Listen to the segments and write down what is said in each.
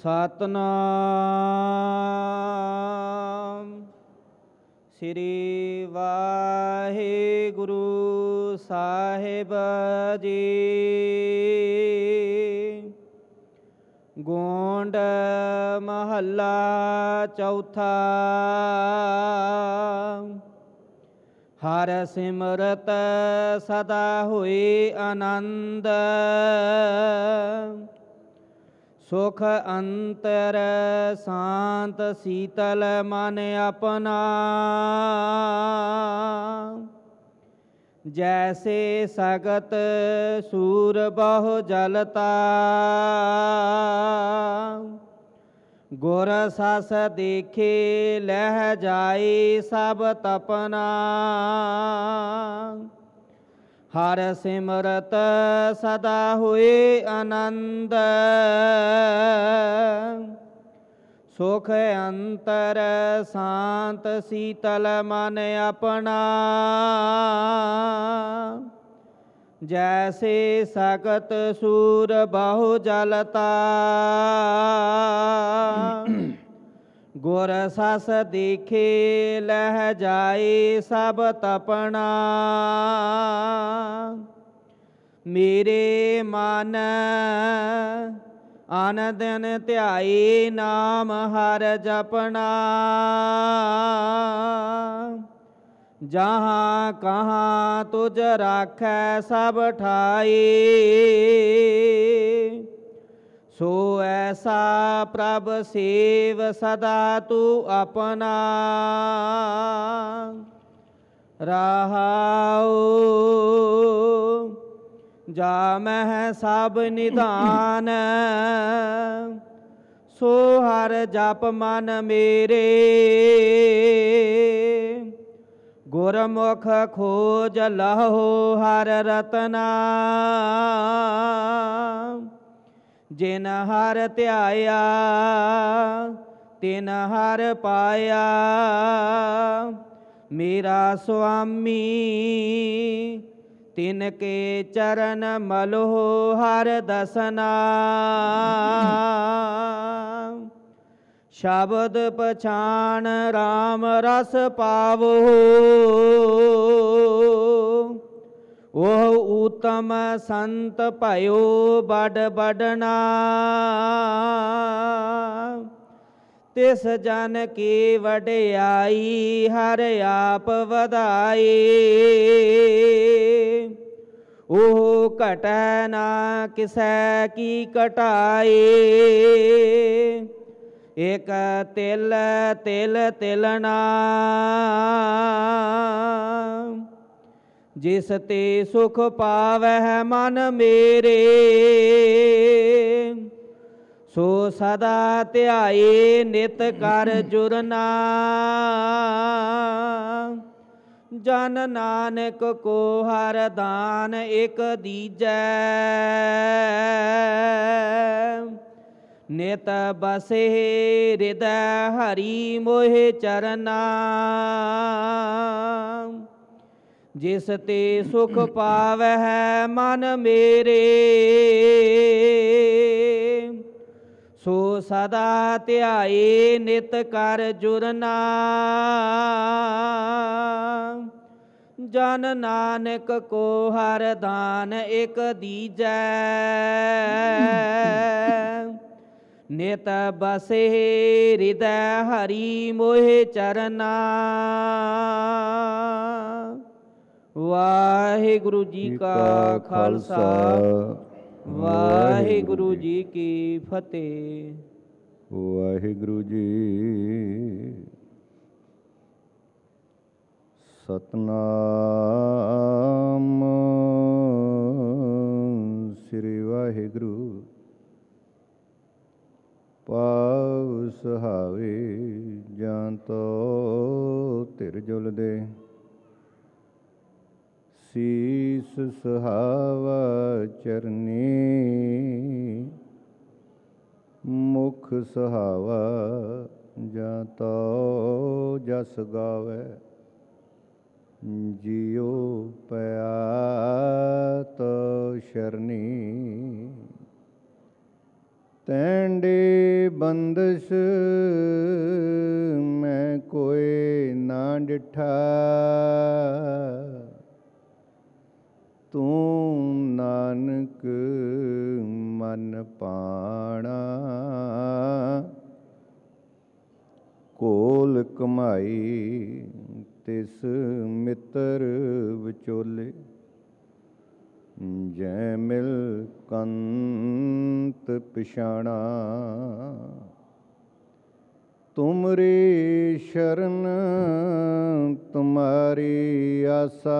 ਸਤਨਾਮ ਸ੍ਰੀ ਵਾਹਿਗੁਰੂ ਸਾਹਿਬ ਜੀ। ਗੋਂਡ ਮਹੱਲਾ ਚੌਥਾ। ਹਰ ਸਿਮਰਤ ਸਦਾ ਹੋਏ ਆਨੰਦ, ਸੁਖ ਅੰਤਰ ਸ਼ਾਂਤ ਸੀਤਲ ਮਨ ਆਪਣਾ। ਜੈਸੇ ਸਗਤ ਸੂਰ ਬਹੁ ਜਲਤਾ, ਗੁਰ ਸਸ ਦੇਖੇ ਲਹਿ ਜਾਏ ਸਭ ਤਪਨਾ। ਹਰ ਸਿਮਰਤ ਸਦਾ ਹੋਏ ਆਨੰਦ, ਸੁਖ ਅੰਤਰ ਸ਼ਾਂਤ ਸੀਤਲ ਮਨ ਆਪਣਾ। ਜੈਸੇ ਸਗਤ ਸੂਰ ਬਹੁ ਜਲਤਾ, ਗੁਰ ਸਸ ਦੇਖੇ ਲਹਿ ਜਾਏ ਸਭ ਤਪਣਾ। ਮੇਰੇ ਮਨ ਅਨ ਦਿਨ ਧਿਆਏ ਨਾਮ ਹਰ ਜਪਣਾ। ਜਹਾਂ ਕਹਾਂ ਤੁਝ ਰਾਖੈ ਸਭ ਠਾਈ, ਸੋ ਐਸਾ ਪ੍ਰਭ ਸੇਵ ਸਦਾ ਤੂੰ ਆਪਣਾ। ਰਹਾਉ ਜਾ ਮਹਿ ਸਭ ਨਿਧਾਨ, ਸੋ ਹਰ ਜਪ ਮਨ ਮੇਰੇ। ਗੁਰਮੁਖ ਖੋਜ ਲਹੋ ਹਰ ਰਤਨਾ, ਜਿਨ ਹਰ ਧਿਆਇਆ ਤਿਨ ਹਰ ਪਾਇਆ। ਮੇਰਾ ਸੁਆਮੀ ਤਿਨ ਕੇ ਚਰਨ ਮਲਹੁ ਹਰ ਦਸਨਾ। ਸ਼ਬਦ ਪਛਾਣ ਰਾਮ ਰਸ ਪਾਵੋ, ਉਹ ਊਤਮ ਸੰਤ ਭਇਓ ਬੜ ਬੜਨਾ। ਤਿਸ ਜਨ ਕੀ ਵਡਿਆਈ ਹਰ ਆਪ ਵਧਾਈ, ਉਹ ਘਟੈ ਨਾ ਕਿਸੈ ਕੀ ਘਟਾਈ। ਇਕ ਤਿਲ ਤਿਲ ਤਿਲਣਾ, ਜਿਸ ਤੇ ਸੁਖ ਪਾਵਹਿ ਮਨ ਮੇਰੇ। ਸੋ ਸਦਾ ਧਿਆਏ ਨਿਤ ਕਰ ਜੁਰਨਾ, ਜਨ ਨਾਨਕ ਕੋ ਹਰ ਦਾਨ ਇਕ ਦੀਜੈ। ਨਿਤ ਬਸੇ ਹਿਰਦੈ ਹਰੀ ਮੋਹਿ ਚਰਨਾ, ਜਿਸ ਤੇ ਸੁਖ ਪਾਵਹਿ ਮਨ ਮੇਰੇ। ਸੋ ਸਦਾ ਧਿਆਏ ਨਿਤ ਕਰ ਜੁਰਨਾ, ਜਨ ਨਾਨਕ ਕੋ ਹਰ ਦਾਨ ਇਕ ਦੀਜੈ। ਨਿਤ ਬਸੇ ਹਿਰਦੈ ਹਰੀ ਮੋਹਿ ਚਰਨਾ। ਵਾਹਿਗੁਰੂ ਜੀ ਕਾ ਖਾਲਸਾ, ਵਾਹਿਗੁਰੂ ਜੀ ਕੀ ਫਤਿਹ। ਵਾਹਿਗੁਰੂ ਜੀ। ਸਤਨਾਮ ਸ੍ਰੀ ਵਾਹਿਗੁਰੂ। ਪਾਉ ਸੁਹਾਵੇ ਜਾਂ ਤੋ ਧਿਰ ਜੁਲ ਦੇ, ਸੀਸ ਸੁਹਾਵਾ ਚਰਨੀ। ਮੁਖ ਸੁਹਾਵਾ ਜਾਂ ਤੋ ਜਸ ਗਾਵੇ, ਜਿਉ ਪਿਆ ਤੋ ਸ਼ਰਨੀ। ਤੈਂਡੇ ਬੰਦਸ਼ ਮੈਂ ਕੋਏ ਨਾ ਡਿਠਾ, ਤੂੰ ਨਾਨਕ ਮਨ ਪਾਣਾ, ਕੋਲ ਕਮਾਈ ਤਿਸ ਮਿੱਤਰ ਵਿਚੋਲੇ, ਜੈ ਮਿਲ ਕੰਤ ਪਿਛਾਣਾ, ਤੁਮਰੀ ਸ਼ਰਨ ਤੁਮਾਰੀ ਆਸਾ,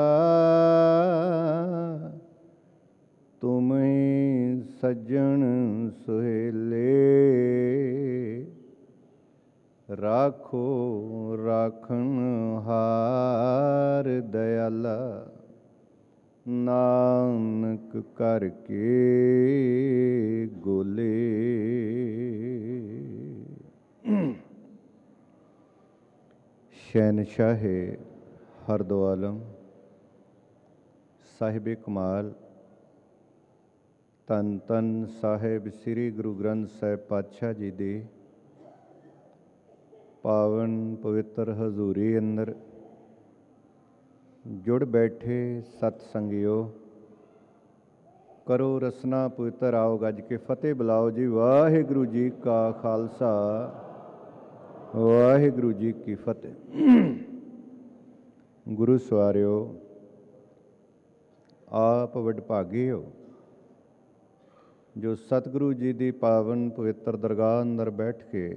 ਤੁਮਹਿ ਸੱਜਣ ਸੁਹੇਲੇ, ਰਾਖੋ ਰਾਖਣ ਹਾਰ ਦਇਆਲਾ, ਨਾਨਕ ਕਰ ਕੇ ਗੋਲੇ। ਸ਼ਹਿਨਸ਼ਾਹੇ ਹਰਦੋ ਆਲਮ ਸਾਹਿਬ ਕਮਾਲ ਧੰਨ ਧੰਨ ਸਾਹਿਬ ਸ੍ਰੀ ਗੁਰੂ ਗ੍ਰੰਥ ਸਾਹਿਬ ਪਾਤਸ਼ਾਹ ਜੀ ਦੀ ਪਾਵਨ ਪਵਿੱਤਰ ਹਜ਼ੂਰੀ ਅੰਦਰ ਜੁੜ ਬੈਠੇ ਸਤ ਸੰਗਿਓ, ਕਰੋ ਰਸਨਾ ਪਵਿੱਤਰ ਆਓ ਗੱਜ ਕੇ ਫਤਿਹ ਬੁਲਾਓ ਜੀ। ਵਾਹਿਗੁਰੂ ਜੀ ਕਾ ਖਾਲਸਾ, ਵਾਹਿਗੁਰੂ ਜੀ ਕੀ ਫਤਿਹ। ਗੁਰੂ ਸਵਾਰਿਓ, ਆਪ ਵਡਭਾਗੇ ਹੋ ਜੋ ਸਤਿਗੁਰੂ ਜੀ ਦੀ ਪਾਵਨ ਪਵਿੱਤਰ ਦਰਗਾਹ ਅੰਦਰ ਬੈਠ ਕੇ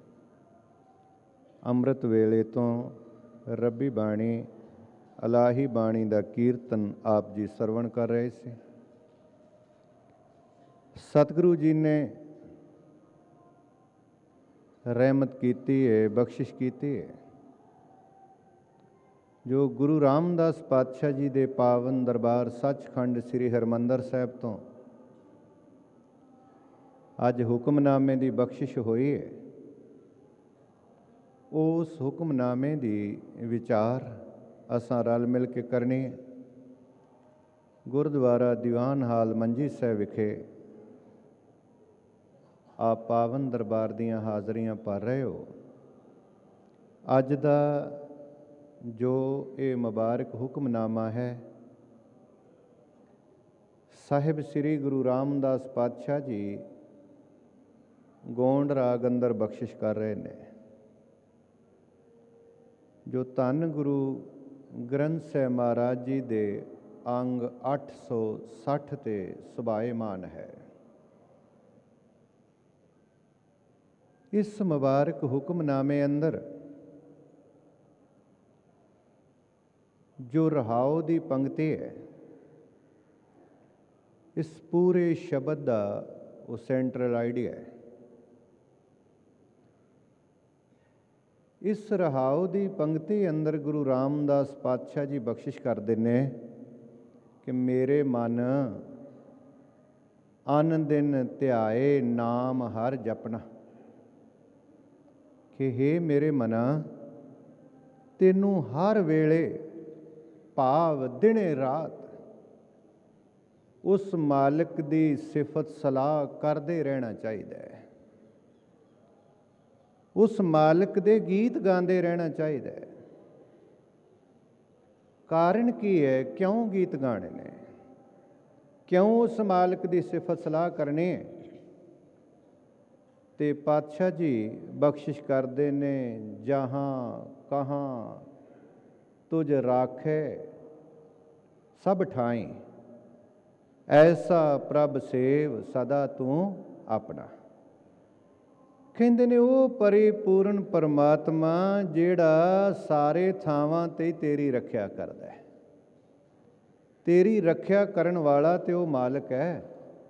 ਅੰਮ੍ਰਿਤ ਵੇਲੇ ਤੋਂ ਰੱਬੀ ਬਾਣੀ, ਇਲਾਹੀ ਬਾਣੀ ਦਾ ਕੀਰਤਨ ਆਪ ਜੀ ਸਰਵਣ ਕਰ ਰਹੇ ਸੀ। ਸਤਿਗੁਰੂ ਜੀ ਨੇ ਰਹਿਮਤ ਕੀਤੀ ਹੈ, ਬਖਸ਼ਿਸ਼ ਕੀਤੀ ਹੈ, ਜੋ ਗੁਰੂ ਰਾਮਦਾਸ ਪਾਤਸ਼ਾਹ ਜੀ ਦੇ ਪਾਵਨ ਦਰਬਾਰ ਸੱਚਖੰਡ ਸ੍ਰੀ ਹਰਿਮੰਦਰ ਸਾਹਿਬ ਤੋਂ ਅੱਜ ਹੁਕਮਨਾਮੇ ਦੀ ਬਖਸ਼ਿਸ਼ ਹੋਈ ਹੈ। ਉਸ ਹੁਕਮਨਾਮੇ ਦੀ ਵਿਚਾਰ ਅਸਾਂ ਰਲ ਮਿਲ ਕੇ ਕਰਨੀ ਹੈ। ਗੁਰਦੁਆਰਾ ਦੀਵਾਨ ਹਾਲ ਮੰਜੀ ਸਾਹਿਬ ਵਿਖੇ ਆਪ ਪਾਵਨ ਦਰਬਾਰ ਦੀਆਂ ਹਾਜ਼ਰੀਆਂ ਭਰ ਰਹੇ ਹੋ। ਅੱਜ ਦਾ ਜੋ ਇਹ ਮੁਬਾਰਕ ਹੁਕਮਨਾਮਾ ਹੈ, ਸਾਹਿਬ ਸ੍ਰੀ ਗੁਰੂ ਰਾਮਦਾਸ ਪਾਤਸ਼ਾਹ ਜੀ ਗੋਂਡ ਰਾਗ ਅੰਦਰ ਬਖਸ਼ਿਸ਼ ਕਰ ਰਹੇ ਨੇ, ਜੋ ਧੰਨ ਗੁਰੂ ਗ੍ਰੰਥ ਸਾਹਿਬ ਮਹਾਰਾਜ ਜੀ ਦੇ ਅੰਗ 860 ਤੇ ਸੁਭਾਏਮਾਨ ਹੈ। ਇਸ ਮੁਬਾਰਕ ਹੁਕਮਨਾਮੇ ਅੰਦਰ ਜੋ ਰਹਾਉ ਦੀ ਪੰਕਤੀ ਹੈ, ਇਸ ਪੂਰੇ ਸ਼ਬਦ ਦਾ ਉਹ ਸੈਂਟਰਲ ਆਈਡੀਆ ਹੈ। ਇਸ ਰਹਾਉ ਦੀ ਪੰਕਤੀ ਅੰਦਰ ਗੁਰੂ ਰਾਮਦਾਸ ਪਾਤਸ਼ਾਹ ਜੀ ਬਖਸ਼ਿਸ਼ ਕਰਦੇ ਨੇ ਕਿ ਮੇਰੇ ਮਨ ਅਨ ਦਿਨ ਧਿਆਏ ਨਾਮ ਹਰ ਜਪਣਾ, ਕਿ ਹੇ ਮੇਰੇ ਮਨਾ, ਤੈਨੂੰ ਹਰ ਵੇਲੇ ਭਾਵ ਦਿਨੇ ਰਾਤ ਉਸ ਮਾਲਕ ਦੀ ਸਿਫਤ ਸਲਾਹ ਕਰਦੇ ਰਹਿਣਾ ਚਾਹੀਦਾ ਹੈ। ਉਸ ਮਾਲਕ ਦੇ ਗੀਤ ਗਾਉਂਦੇ ਰਹਿਣਾ ਚਾਹੀਦਾ ਹੈ। ਕਾਰਨ ਕੀ ਹੈ? ਕਿਉਂ ਗੀਤ ਗਾਣੇ ਨੇ? ਕਿਉਂ ਉਸ ਮਾਲਕ ਦੀ ਸਿਫਤ ਸਲਾਹ ਕਰਨੀ ਹੈ? ਤੇ ਪਾਤਸ਼ਾਹ ਜੀ ਬਖਸ਼ਿਸ਼ ਕਰਦੇ ਨੇ, ਜਹਾਂ ਕਹਾਂ ਤੁਝ ਰਾਖੇ ਸਭ ਠਾਈ, ਐਸਾ ਪ੍ਰਭ ਸੇਵ ਸਦਾ ਤੂੰ ਆਪਣਾ। ਕਹਿੰਦੇ ਨੇ ਉਹ ਪਰਿਪੂਰਨ ਪਰਮਾਤਮਾ ਜਿਹੜਾ ਸਾਰੇ ਥਾਵਾਂ 'ਤੇ ਤੇਰੀ ਰੱਖਿਆ ਕਰਦਾ ਹੈ, ਤੇਰੀ ਰੱਖਿਆ ਕਰਨ ਵਾਲਾ ਤੇ ਉਹ ਮਾਲਕ ਹੈ।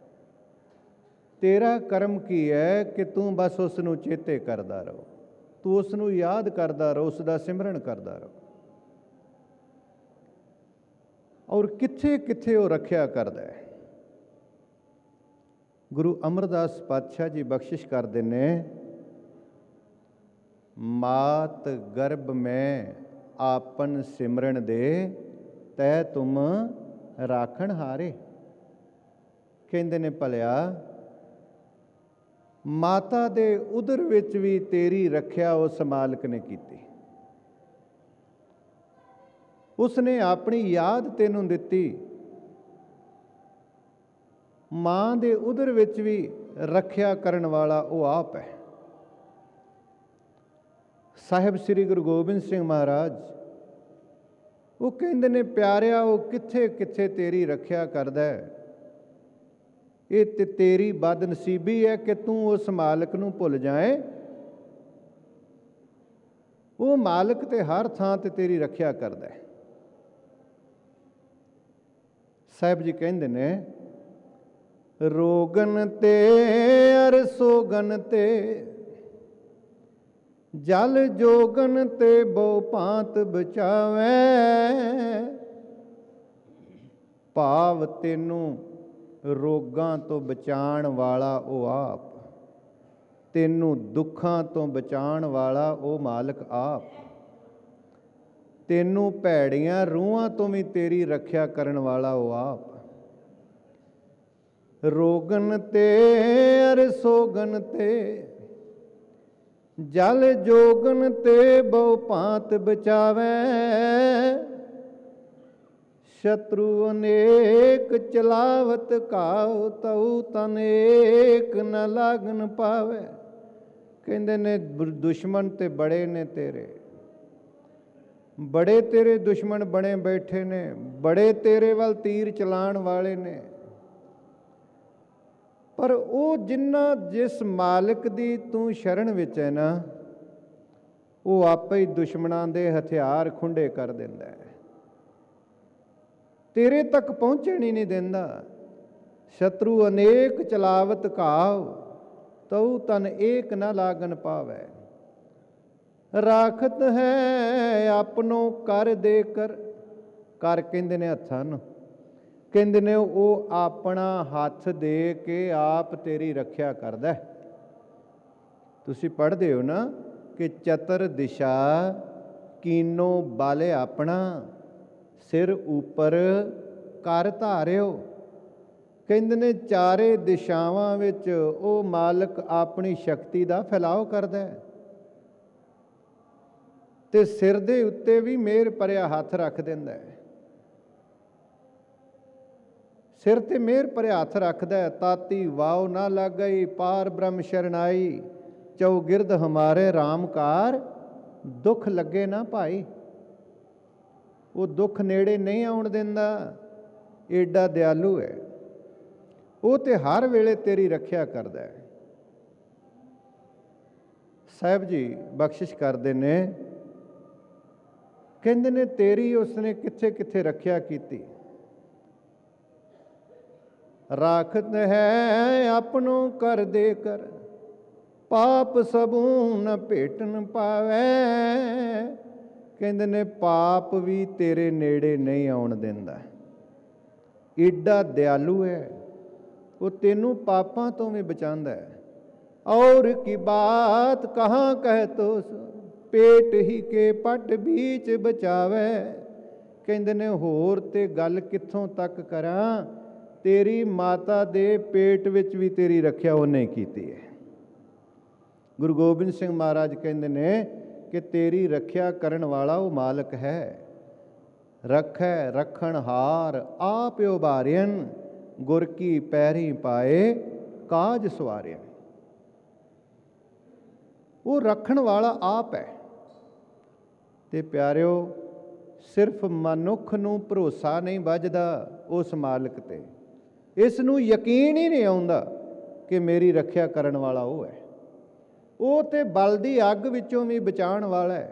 ਤੇਰਾ ਕਰਮ ਕੀ ਹੈ ਕਿ ਤੂੰ ਬਸ ਉਸ ਨੂੰ ਚੇਤੇ ਕਰਦਾ ਰਹੋ, ਤੂੰ ਉਸ ਨੂੰ ਯਾਦ ਕਰਦਾ ਰਹੋ, ਉਸ ਦਾ ਸਿਮਰਨ ਕਰਦਾ ਰਹੋ। ਔਰ ਕਿੱਥੇ ਕਿੱਥੇ ਉਹ ਰੱਖਿਆ ਕਰਦਾ ਹੈ। ਗੁਰੂ ਅਮਰਦਾਸ ਪਾਤਸ਼ਾਹ ਜੀ ਬਖਸ਼ਿਸ਼ ਕਰਦੇ ਨੇ, ਮਾਤ ਗਰਭ ਮੈਂ ਆਪਨ ਸਿਮਰਨ ਦੇ ਤੈ ਤੁਮ ਰਾਖਣ ਹਾਰੇ। ਕਹਿੰਦੇ ਨੇ ਭਲਿਆ ਮਾਤਾ ਦੇ ਉਦਰ ਵਿੱਚ ਵੀ ਤੇਰੀ ਰੱਖਿਆ ਉਸ ਮਾਲਕ ਨੇ ਕੀਤੀ। ਉਸਨੇ ਆਪਣੀ ਯਾਦ ਤੈਨੂੰ ਦਿੱਤੀ। ਮਾਂ ਦੇ ਉਦਰ ਵਿੱਚ ਵੀ ਰੱਖਿਆ ਕਰਨ ਵਾਲਾ ਉਹ ਆਪ ਹੈ। ਸਾਹਿਬ ਸ੍ਰੀ ਗੁਰੂ ਗੋਬਿੰਦ ਸਿੰਘ ਮਹਾਰਾਜ ਉਹ ਕਹਿੰਦੇ ਨੇ, ਪਿਆਰਿਆ ਉਹ ਕਿੱਥੇ ਕਿੱਥੇ ਤੇਰੀ ਰੱਖਿਆ ਕਰਦਾ ਹੈ। ਇਹ ਤੇ ਤੇਰੀ ਬਦਨਸੀਬੀ ਹੈ ਕਿ ਤੂੰ ਉਸ ਮਾਲਕ ਨੂੰ ਭੁੱਲ ਜਾਏ। ਉਹ ਮਾਲਕ ਤੇ ਹਰ ਥਾਂ ਤੇ ਤੇਰੀ ਰੱਖਿਆ ਕਰਦਾ ਹੈ। ਸਾਹਿਬ ਜੀ ਕਹਿੰਦੇ ਨੇ, ਰੋਗਨ ਤੇ ਅਰ ਸੋਗਨ ਤੇ ਜਲ ਜੋਗਨ ਤੇ ਬਹੁ ਭਾਂਤ ਬਚਾਵੇ। ਭਾਵ ਤੈਨੂੰ ਰੋਗਾਂ ਤੋਂ ਬਚਾਉਣ ਵਾਲਾ ਉਹ ਆਪ, ਤੈਨੂੰ ਦੁੱਖਾਂ ਤੋਂ ਬਚਾਉਣ ਵਾਲਾ ਉਹ ਮਾਲਕ ਆਪ, ਤੈਨੂੰ ਭੈੜੀਆਂ ਰੂਹਾਂ ਤੋਂ ਵੀ ਤੇਰੀ ਰੱਖਿਆ ਕਰਨ ਵਾਲਾ ਉਹ ਆਪ। ਰੋਗਨ ਤੇ ਅਰ ਸੋਗਨ ਤੇ ਜਲ ਜੋਗਨ ਤੇ ਬਹੁ ਭਾਂਤ ਬਚਾਵੇ। ਸ਼ਤਰੂ ਅਨੇਕ ਚਲਾਵਤ ਘਾਉ ਤਉ ਤਨੇਕ ਨ ਲਾਗਨ ਪਾਵੇ। ਕਹਿੰਦੇ ਨੇ ਦੁਸ਼ਮਣ ਤੇ ਬੜੇ ਨੇ ਤੇਰੇ, ਬੜੇ ਤੇਰੇ ਦੁਸ਼ਮਣ ਬਣੇ ਬੈਠੇ ਨੇ, ਬੜੇ ਤੇਰੇ ਵੱਲ ਤੀਰ ਚਲਾਉਣ ਵਾਲੇ ਨੇ, ਪਰ ਉਹ ਜਿਸ ਮਾਲਕ ਦੀ ਤੂੰ ਸ਼ਰਨ ਵਿੱਚ ਹੈ ਨਾ, ਉਹ ਆਪੇ ਹੀ ਦੁਸ਼ਮਣਾਂ ਦੇ ਹਥਿਆਰ ਖੁੰਡੇ ਕਰ ਦਿੰਦਾ ਹੈ, ਤੇਰੇ ਤੱਕ ਪਹੁੰਚਣ ਹੀ ਨਹੀਂ ਦਿੰਦਾ। ਸ਼ਤਰੂ ਅਨੇਕ ਚਲਾਵਤ ਘਾਵ ਤਉ ਤਨ ਏਕ ਨਾ ਲਾਗਨ ਪਾਵੈ। ਰਾਖਤ ਹੈ ਆਪਣੋ ਕਰ ਦੇ ਕਰ। ਕਰ ਕਹਿੰਦੇ ਨੇ ਹੱਥਾਂ ਨੂੰ, ਕਹਿੰਦੇ ਨੇ ਉਹ ਆਪਣਾ ਹੱਥ ਦੇ ਕੇ ਆਪ ਤੇਰੀ ਰੱਖਿਆ ਕਰਦਾ। ਤੁਸੀਂ ਪੜ੍ਹਦੇ ਹੋ ਨਾ ਕਿ ਚਤਰ ਦਿਸ਼ਾ ਕੀਨੋ ਬਾਲੇ ਆਪਣਾ, ਸਿਰ ਉੱਪਰ ਕਰ ਧਾਰਿਓ। ਕਹਿੰਦੇ ਨੇ ਚਾਰੇ ਦਿਸ਼ਾਵਾਂ ਵਿੱਚ ਉਹ ਮਾਲਕ ਆਪਣੀ ਸ਼ਕਤੀ ਦਾ ਫੈਲਾਓ ਕਰਦਾ ਹੈ, ਤੇ ਸਿਰ ਦੇ ਉੱਤੇ ਵੀ ਮਿਹਰ ਭਰਿਆ ਹੱਥ ਰੱਖ ਦਿੰਦਾ ਹੈ। ਸਿਰ ਤੇ ਮਿਹਰ ਭਰਿਆ ਹੱਥ ਰੱਖਦਾ ਹੈ। ਤਾਤੀ ਵਾਉ ਨਾ ਲਾਗਈ ਪਾਰ ਬ੍ਰਹਮ ਸ਼ਰਨਾਈ, ਚੌਗਿਰਦ ਹਮਾਰੇ ਰਾਮਕਾਰ ਦੁੱਖ ਲੱਗੇ ਨਾ ਭਾਈ। ਉਹ ਦੁੱਖ ਨੇੜੇ ਨਹੀਂ ਆਉਣ ਦਿੰਦਾ, ਏਡਾ ਦਿਆਲੂ ਹੈ ਉਹ, ਤੇ ਹਰ ਵੇਲੇ ਤੇਰੀ ਰੱਖਿਆ ਕਰਦਾ ਹੈ। ਸਾਹਿਬ ਜੀ ਬਖਸ਼ਿਸ਼ ਕਰਦੇ ਨੇ, ਕਹਿੰਦੇ ਨੇ ਤੇਰੀ ਉਸਨੇ ਕਿੱਥੇ ਕਿੱਥੇ ਰੱਖਿਆ ਕੀਤੀ। ਰਾਖਤ ਹੈ ਆਪਣੋ ਕਰ ਦੇ ਕਰ, ਪਾਪ ਸਭੂ ਨ ਭੇਟਨ ਪਾਵੈ। ਕਹਿੰਦੇ ਨੇ ਪਾਪ ਵੀ ਤੇਰੇ ਨੇੜੇ ਨਹੀਂ ਆਉਣ ਦਿੰਦਾ, ਏਡਾ ਦਿਆਲੂ ਹੈ ਉਹ, ਤੈਨੂੰ ਪਾਪਾਂ ਤੋਂ ਵੀ ਬਚਾਉਂਦਾ ਹੈ। ਔਰ ਕੀ ਬਾਤ ਕਹਾਂ ਕਹਿ ਤੋਸ, ਪੇਟ ਹੀ ਕੇ ਪੱਟ ਬੀਚ ਬਚਾਵੇ। ਕਹਿੰਦੇ ਨੇ ਹੋਰ ਤੇ ਗੱਲ ਕਿੱਥੋਂ ਤੱਕ ਕਰਾਂ, ਤੇਰੀ ਮਾਤਾ ਦੇ ਪੇਟ ਵਿੱਚ ਵੀ ਤੇਰੀ ਰੱਖਿਆ ਉਹਨੇ ਕੀਤੀ ਹੈ। ਗੁਰੂ ਗੋਬਿੰਦ ਸਿੰਘ ਮਹਾਰਾਜ ਕਹਿੰਦੇ ਨੇ ਕਿ ਤੇਰੀ ਰੱਖਿਆ ਕਰਨ ਵਾਲਾ ਉਹ ਮਾਲਕ ਹੈ। ਰੱਖੈ ਰੱਖਣ ਹਾਰ ਆਪ ਉਬਾਰਿਅਨ, ਗੁਰ ਕੀ ਪੈਰੀ ਪਾਏ ਕਾਜ ਸਵਾਰਿਅਨ। ਉਹ ਰੱਖਣ ਵਾਲਾ ਆਪ ਹੈ। ਤੇ ਪਿਆਰਿਓ, ਸਿਰਫ ਮਨੁੱਖ ਨੂੰ ਭਰੋਸਾ ਨਹੀਂ ਵੱਜਦਾ ਉਸ ਮਾਲਕ ਤੇ, ਇਸ ਨੂੰ ਯਕੀਨ ਹੀ ਨਹੀਂ ਆਉਂਦਾ ਕਿ ਮੇਰੀ ਰੱਖਿਆ ਕਰਨ ਵਾਲਾ ਉਹ ਹੈ। ਉਹ ਤੇ ਬਲਦੀ ਅੱਗ ਵਿੱਚੋਂ ਵੀ ਬਚਾਉਣ ਵਾਲਾ ਹੈ।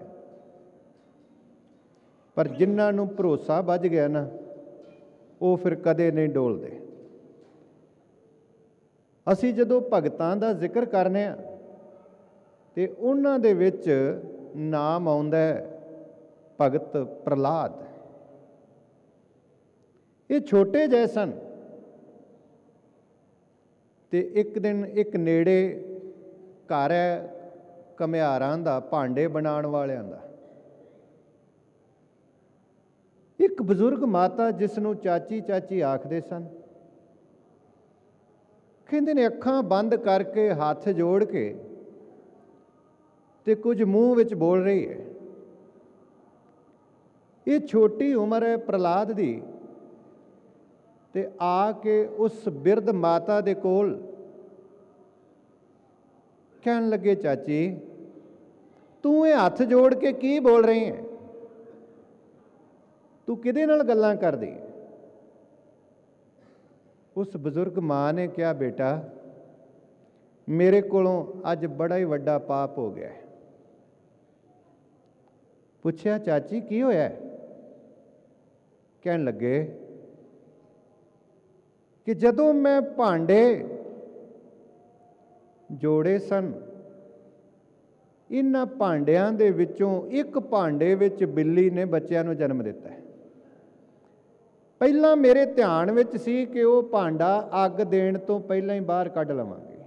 ਪਰ ਜਿਨ੍ਹਾਂ ਨੂੰ ਭਰੋਸਾ ਵੱਜ ਗਿਆ ਨਾ, ਉਹ ਫਿਰ ਕਦੇ ਨਹੀਂ ਡੋਲਦੇ। ਅਸੀਂ ਜਦੋਂ ਭਗਤਾਂ ਦਾ ਜ਼ਿਕਰ ਕਰਨੇ ਆ ਤੇ ਉਹਨਾਂ ਦੇ ਵਿੱਚ ਨਾਮ ਆਉਂਦਾ ਭਗਤ ਪ੍ਰਹਲਾਦ। ਇਹ ਛੋਟੇ ਜਿਹੇ ਸਨ ਤੇ ਇੱਕ ਦਿਨ ਇੱਕ ਨੇੜੇ ਘਰ ਹੈ ਘੁਮਿਆਰਾਂ ਦਾ, ਭਾਂਡੇ ਬਣਾਉਣ ਵਾਲਿਆਂ ਦਾ। ਇੱਕ ਬਜ਼ੁਰਗ ਮਾਤਾ ਜਿਸ ਨੂੰ ਚਾਚੀ ਚਾਚੀ ਆਖਦੇ ਸਨ, ਕਹਿੰਦੇ ਨੇ ਅੱਖਾਂ ਬੰਦ ਕਰਕੇ ਹੱਥ ਜੋੜ ਕੇ ਤੇ ਕੁਝ ਮੂੰਹ ਵਿੱਚ ਬੋਲ ਰਹੀ ਹੈ। ਇਹ ਛੋਟੀ ਉਮਰ ਹੈ ਪ੍ਰਹਲਾਦ ਦੀ, ਤੇ ਆ ਕੇ ਉਸ ਬਿਰਧ ਮਾਤਾ ਦੇ ਕੋਲ ਕਹਿਣ ਲੱਗੇ, ਚਾਚੀ ਤੂੰ ਇਹ ਹੱਥ ਜੋੜ ਕੇ ਕੀ ਬੋਲ ਰਹੀ ਹੈ? ਤੂੰ ਕਿਹਦੇ ਨਾਲ ਗੱਲਾਂ ਕਰਦੀ? ਉਸ ਬਜ਼ੁਰਗ ਮਾਂ ਨੇ ਕਿਹਾ, ਬੇਟਾ ਮੇਰੇ ਕੋਲੋਂ ਅੱਜ ਬੜਾ ਹੀ ਵੱਡਾ ਪਾਪ ਹੋ ਗਿਆ ਹੈ। ਪੁੱਛਿਆ, ਚਾਚੀ ਕੀ ਹੋਇਆ? ਕਹਿਣ ਲੱਗੇ ਕਿ ਜਦੋਂ ਮੈਂ ਭਾਂਡੇ ਜੋੜੇ ਸਨ, ਇਹਨਾਂ ਭਾਂਡਿਆਂ ਦੇ ਵਿੱਚੋਂ ਇੱਕ ਭਾਂਡੇ ਵਿੱਚ ਬਿੱਲੀ ਨੇ ਬੱਚਿਆਂ ਨੂੰ ਜਨਮ ਦਿੱਤਾ ਹੈ। ਪਹਿਲਾਂ ਮੇਰੇ ਧਿਆਨ ਵਿੱਚ ਸੀ ਕਿ ਉਹ ਭਾਂਡਾ ਅੱਗ ਦੇਣ ਤੋਂ ਪਹਿਲਾਂ ਹੀ ਬਾਹਰ ਕੱਢ ਲਵਾਂਗੇ,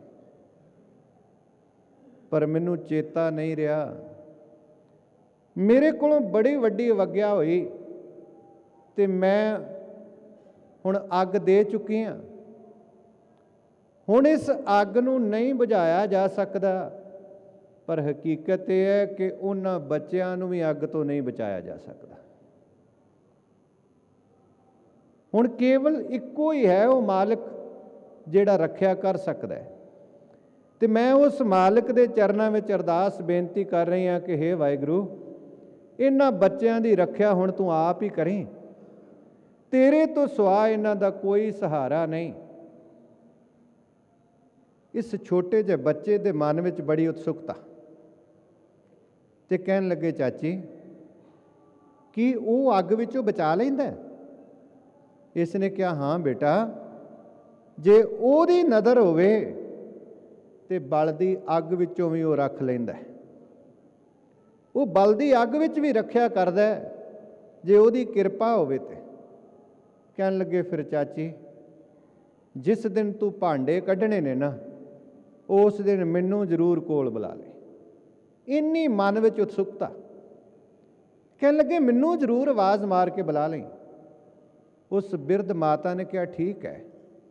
ਪਰ ਮੈਨੂੰ ਚੇਤਾ ਨਹੀਂ ਰਿਹਾ। ਮੇਰੇ ਕੋਲੋਂ ਬੜੀ ਵੱਡੀ ਅਵੱਗਿਆ ਹੋਈ ਤੇ ਮੈਂ ਹੁਣ ਅੱਗ ਦੇ ਚੁੱਕੀ ਹਾਂ। ਹੁਣ ਇਸ ਅੱਗ ਨੂੰ ਨਹੀਂ ਬੁਝਾਇਆ ਜਾ ਸਕਦਾ, ਪਰ ਹਕੀਕਤ ਇਹ ਹੈ ਕਿ ਉਹਨਾਂ ਬੱਚਿਆਂ ਨੂੰ ਵੀ ਅੱਗ ਤੋਂ ਨਹੀਂ ਬਚਾਇਆ ਜਾ ਸਕਦਾ। ਹੁਣ ਕੇਵਲ ਇੱਕੋ ਹੀ ਹੈ ਉਹ ਮਾਲਕ ਜਿਹੜਾ ਰੱਖਿਆ ਕਰ ਸਕਦਾ ਹੈ, ਤੇ ਮੈਂ ਉਸ ਮਾਲਕ ਦੇ ਚਰਨਾਂ ਵਿੱਚ ਅਰਦਾਸ ਬੇਨਤੀ ਕਰ ਰਹੀ ਹਾਂ ਕਿ ਹੇ ਵਾਹਿਗੁਰੂ, ਇਹਨਾਂ ਬੱਚਿਆਂ ਦੀ ਰੱਖਿਆ ਹੁਣ ਤੂੰ ਆਪ ਹੀ ਕਰੀਂ। ਤੇਰੇ ਤੋਂ ਸਿਵਾ ਇਹਨਾਂ ਦਾ ਕੋਈ ਸਹਾਰਾ ਨਹੀਂ। ਇਸ ਛੋਟੇ ਜਿਹੇ ਬੱਚੇ ਦੇ ਮਨ ਵਿੱਚ ਬੜੀ ਉਤਸੁਕਤਾ, ਤੇ ਕਹਿਣ ਲੱਗੇ, ਚਾਚੀ ਕੀ ਉਹ ਅੱਗ ਵਿੱਚੋਂ ਬਚਾ ਲੈਂਦਾ? ਇਸ ਨੇ ਕਿਹਾ, ਹਾਂ ਬੇਟਾ, ਜੇ ਉਹਦੀ ਨਜ਼ਰ ਹੋਵੇ ਤੇ ਬਲਦੀ ਅੱਗ ਵਿੱਚੋਂ ਵੀ ਉਹ ਰੱਖ ਲੈਂਦਾ। ਉਹ ਬਲਦੀ ਅੱਗ ਵਿੱਚ ਵੀ ਰੱਖਿਆ ਕਰਦਾ ਜੇ ਉਹਦੀ ਕਿਰਪਾ ਹੋਵੇ ਤੇ। ਕਹਿਣ ਲੱਗੇ, ਫਿਰ ਚਾਚੀ ਜਿਸ ਦਿਨ ਤੂੰ ਭਾਂਡੇ ਕੱਢਣੇ ਨੇ ਨਾ, ਉਸ ਦਿਨ ਮੈਨੂੰ ਜ਼ਰੂਰ ਕੋਲ ਬੁਲਾ ਲੈ। ਇੰਨੀ ਮਨ ਵਿੱਚ ਉਤਸੁਕਤਾ। ਕਹਿਣ ਲੱਗੇ, ਮੈਨੂੰ ਜ਼ਰੂਰ ਆਵਾਜ਼ ਮਾਰ ਕੇ ਬੁਲਾ ਲਈ। ਉਸ ਬਿਰਧ ਮਾਤਾ ਨੇ ਕਿਹਾ, ਠੀਕ ਹੈ।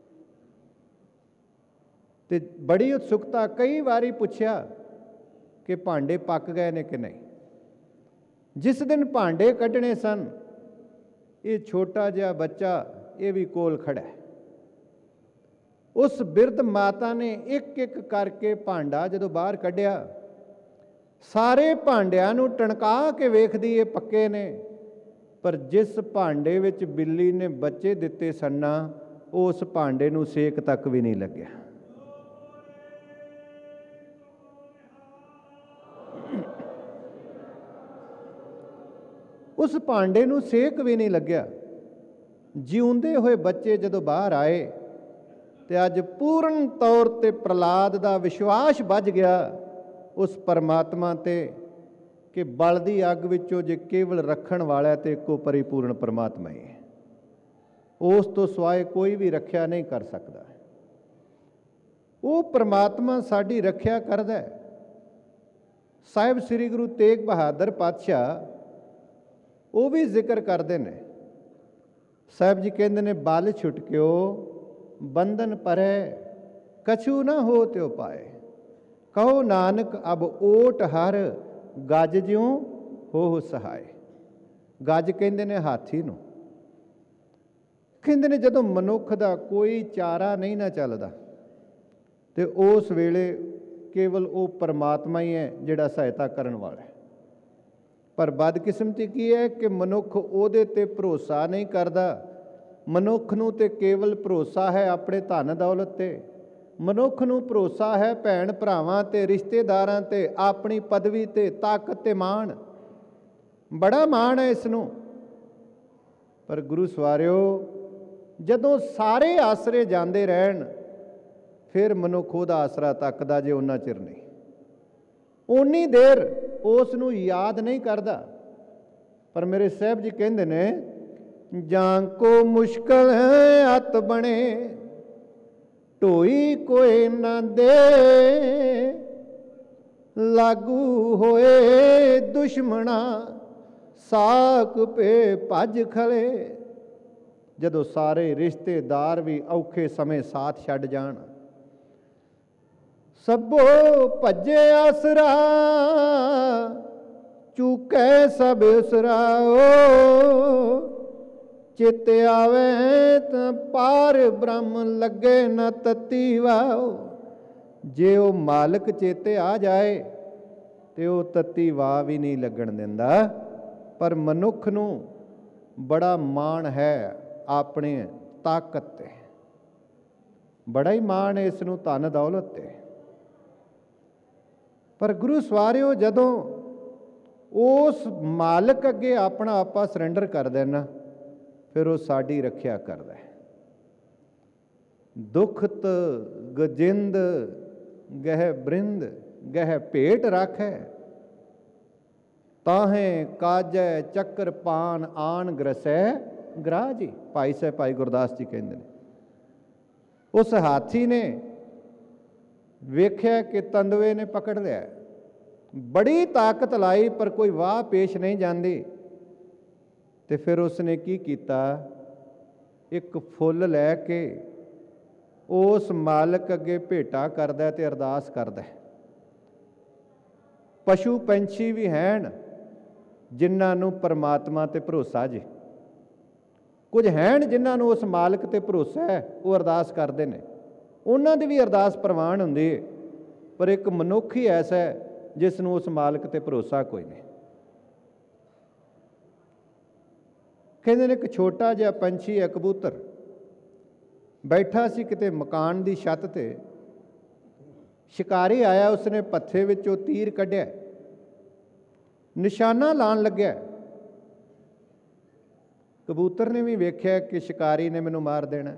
ਤੇ ਬੜੀ ਉਤਸੁਕਤਾ, ਕਈ ਵਾਰੀ ਪੁੱਛਿਆ ਕਿ ਭਾਂਡੇ ਪੱਕ ਗਏ ਨੇ ਕਿ ਨਹੀਂ। ਜਿਸ ਦਿਨ ਭਾਂਡੇ ਕੱਢਣੇ ਸਨ, ਇਹ ਛੋਟਾ ਜਿਹਾ ਬੱਚਾ ਇਹ ਵੀ ਕੋਲ ਖੜਾ ਹੈ। ਉਸ ਬਿਰਧ ਮਾਤਾ ਨੇ ਇੱਕ ਇੱਕ ਕਰਕੇ ਭਾਂਡਾ ਜਦੋਂ ਬਾਹਰ ਕੱਢਿਆ, ਸਾਰੇ ਭਾਂਡਿਆਂ ਨੂੰ ਟਣਕਾ ਕੇ ਵੇਖਦੀ ਇਹ ਪੱਕੇ ਨੇ, ਪਰ ਜਿਸ ਭਾਂਡੇ ਵਿੱਚ ਬਿੱਲੀ ਨੇ ਬੱਚੇ ਦਿੱਤੇ ਸਨ, ਉਸ ਭਾਂਡੇ ਨੂੰ ਸੇਕ ਤੱਕ ਵੀ ਨਹੀਂ ਲੱਗਿਆ। ਉਸ ਭਾਂਡੇ ਨੂੰ ਸੇਕ ਵੀ ਨਹੀਂ ਲੱਗਿਆ। ਜਿਉਂਦੇ ਹੋਏ ਬੱਚੇ ਜਦੋਂ ਬਾਹਰ ਆਏ ਤੇ ਅੱਜ ਪੂਰਨ ਤੌਰ ਤੇ ਪ੍ਰਹਲਾਦ ਦਾ ਵਿਸ਼ਵਾਸ ਵੱਜ ਗਿਆ ਉਸ ਪਰਮਾਤਮਾ ਤੇ ਕਿ ਬਲਦੀ ਅੱਗ ਵਿੱਚੋਂ ਜੇ ਕੇਵਲ ਰੱਖਣ ਵਾਲਾ ਤੇ ਇੱਕੋ ਪਰਿਪੂਰਨ ਪਰਮਾਤਮਾ ਹੀ ਹੈ, ਉਸ ਤੋਂ ਸਿਵਾਏ ਕੋਈ ਵੀ ਰੱਖਿਆ ਨਹੀਂ ਕਰ ਸਕਦਾ। ਉਹ ਪਰਮਾਤਮਾ ਸਾਡੀ ਰੱਖਿਆ ਕਰਦਾ ਹੈ। ਸਾਹਿਬ ਸ੍ਰੀ ਗੁਰੂ ਤੇਗ ਬਹਾਦਰ ਪਾਤਸ਼ਾਹ ਉਹ ਵੀ ਜ਼ਿਕਰ ਕਰਦੇ ਨੇ। ਸਾਹਿਬ ਜੀ ਕਹਿੰਦੇ ਨੇ, ਬਲ ਛੁਟਕਿਓ ਬੰਧਨ ਪਰੈ, ਕਛੂ ਨਾ ਹੋ ਤਿਉ ਪਾਏ। ਕਹੋ ਨਾਨਕ ਅਬ ਓਟ ਹਰ, ਗੱਜ ਜਿਉ ਹੋ ਸਹਾਏ। ਗੱਜ ਕਹਿੰਦੇ ਨੇ ਹਾਥੀ ਨੂੰ। ਕਹਿੰਦੇ ਨੇ ਜਦੋਂ ਮਨੁੱਖ ਦਾ ਕੋਈ ਚਾਰਾ ਨਹੀਂ ਨਾ ਚੱਲਦਾ, ਤੇ ਉਸ ਵੇਲੇ ਕੇਵਲ ਉਹ ਪਰਮਾਤਮਾ ਹੀ ਹੈ ਜਿਹੜਾ ਸਹਾਇਤਾ ਕਰਨ ਵਾਲਾ ਹੈ। ਪਰ ਬਦਕਿਸਮਤੀ ਕੀ ਹੈ ਕਿ ਮਨੁੱਖ ਉਹਦੇ ਤੇ ਭਰੋਸਾ ਨਹੀਂ ਕਰਦਾ। ਮਨੁੱਖ ਨੂੰ ਤੇ ਕੇਵਲ ਭਰੋਸਾ ਹੈ ਆਪਣੇ ਧਨ ਦੌਲਤ ਤੇ। ਮਨੁੱਖ ਨੂੰ ਭਰੋਸਾ ਹੈ ਭੈਣ ਭਰਾਵਾਂ ਤੇ, ਰਿਸ਼ਤੇਦਾਰਾਂ ਤੇ, ਆਪਣੀ ਪਦਵੀ ਤੇ, ਤਾਕਤ ਤੇ ਮਾਣ। ਬੜਾ ਮਾਣ ਹੈ ਇਸ ਨੂੰ। ਪਰ ਗੁਰੂ ਸਵਾਰਿਓ, ਜਦੋਂ ਸਾਰੇ ਆਸਰੇ ਜਾਂਦੇ ਰਹਿਣ, ਫਿਰ ਮਨੁੱਖ ਉਹਦਾ ਆਸਰਾ ਤੱਕਦਾ ਜੇ ਉਹਨਾਂ ਚਿਰ ਨਹੀਂ। ਓਨੀ ਦੇਰ ਉਸ ਨੂੰ ਯਾਦ ਨਹੀਂ ਕਰਦਾ। ਪਰ ਮੇਰੇ ਸਾਹਿਬ ਜੀ ਕਹਿੰਦੇ ਨੇ, ਜਾਂ ਕੋ ਮੁਸ਼ਕਲ ਹੈ ਅਤ ਬਣੇ, ਢੋਈ ਕੋਏ ਨਾ ਦੇ। ਲਾਗੂ ਹੋਏ ਦੁਸ਼ਮਣਾ, ਸਾਕ ਪੇ ਭੱਜ ਖਲੇ। ਜਦੋਂ ਸਾਰੇ ਰਿਸ਼ਤੇਦਾਰ ਵੀ ਔਖੇ ਸਮੇਂ ਸਾਥ ਛੱਡ ਜਾਣ, ਸਭੋ ਭੱਜੇ ਆਸਰਾ, ਚੂਕੈ ਸਭ ਉਸਰਾਓ। ਚਿਤ ਆਵੇ ਤਾਂ ਪਾਰ ਬ੍ਰਹਮ, ਲੱਗੇ ਨਾ ਤਤੀ ਵਾਓ। ਜੇ ਉਹ ਮਾਲਕ ਚੇਤੇ ਆ ਜਾਏ ਤੇ ਉਹ ਤਤੀ ਵਾਹ ਵੀ ਨਹੀਂ ਲੱਗਣ ਦਿੰਦਾ। ਪਰ ਮਨੁੱਖ ਨੂੰ ਬੜਾ ਮਾਣ ਹੈ ਆਪਣੇ ਤਾਕਤ ਤੇ, ਬੜਾ ਹੀ ਮਾਣ ਹੈ ਇਸ ਨੂੰ ਧਨ ਦੌਲਤ ਤੇ। ਪਰ ਗੁਰੂ ਸਵਾਰਿਓ, ਜਦੋਂ ਉਸ ਮਾਲਕ ਅੱਗੇ ਆਪਣਾ ਆਪਾ ਸਰੈਂਡਰ ਕਰ ਦੇਣਾ, ਫਿਰ ਉਹ ਸਾਡੀ ਰੱਖਿਆ ਕਰਦਾ ਹੈ। ਦੁਖਤ ਗਜਿੰਦ ਗਹਿ ਬ੍ਰਿੰਦ, ਗਹਿ ਭੇਟ ਰਾਖੈ। ਤਾਹੇ ਕਾਜੈ ਚੱਕਰ ਪਾਨ, ਆਣ ਗ੍ਰਸੈ ਗ੍ਰਾਹ ਜੀ। ਭਾਈ ਸਾਹਿਬ ਭਾਈ ਗੁਰਦਾਸ ਜੀ ਕਹਿੰਦੇ ਨੇ, ਉਸ ਹਾਥੀ ਨੇ ਵੇਖਿਆ ਕਿ ਤੰਦਵੇ ਨੇ ਪਕੜ ਲਿਆ, ਬੜੀ ਤਾਕਤ ਲਾਈ ਪਰ ਕੋਈ ਵਾਹ ਪੇਸ਼ ਨਹੀਂ ਜਾਂਦੀ। ਤੇ ਫਿਰ ਉਸਨੇ ਕੀ ਕੀਤਾ, ਇੱਕ ਫੁੱਲ ਲੈ ਕੇ ਉਸ ਮਾਲਕ ਅੱਗੇ ਭੇਟਾ ਕਰਦਾ ਤੇ ਅਰਦਾਸ ਕਰਦਾ। ਪਸ਼ੂ ਪੰਛੀ ਵੀ ਹੈਨ ਜਿਨ੍ਹਾਂ ਨੂੰ ਪਰਮਾਤਮਾ ਤੇ ਭਰੋਸਾ ਜੇ, ਕੁਝ ਹੈਨ ਜਿਨ੍ਹਾਂ ਨੂੰ ਉਸ ਮਾਲਕ ਤੇ ਭਰੋਸਾ ਹੈ, ਉਹ ਅਰਦਾਸ ਕਰਦੇ ਨੇ, ਉਹਨਾਂ ਦੀ ਵੀ ਅਰਦਾਸ ਪ੍ਰਵਾਨ ਹੁੰਦੀ ਹੈ। ਪਰ ਇੱਕ ਮਨੁੱਖ ਹੀ ਐਸਾ ਹੈ ਜਿਸ ਨੂੰ ਉਸ ਮਾਲਕ ਤੇ ਭਰੋਸਾ ਕੋਈ ਨਹੀਂ। ਕਹਿੰਦੇ ਨੇ ਇੱਕ ਛੋਟਾ ਜਿਹਾ ਪੰਛੀ ਹੈ, ਕਬੂਤਰ, ਬੈਠਾ ਸੀ ਕਿਤੇ ਮਕਾਨ ਦੀ ਛੱਤ ਤੇ। ਸ਼ਿਕਾਰੀ ਆਇਆ, ਉਸਨੇ ਪੱਥੇ ਵਿੱਚੋਂ ਤੀਰ ਕੱਢਿਆ, ਨਿਸ਼ਾਨਾ ਲਾਉਣ ਲੱਗਿਆ। ਕਬੂਤਰ ਨੇ ਵੀ ਵੇਖਿਆ ਕਿ ਸ਼ਿਕਾਰੀ ਨੇ ਮੈਨੂੰ ਮਾਰ ਦੇਣਾ।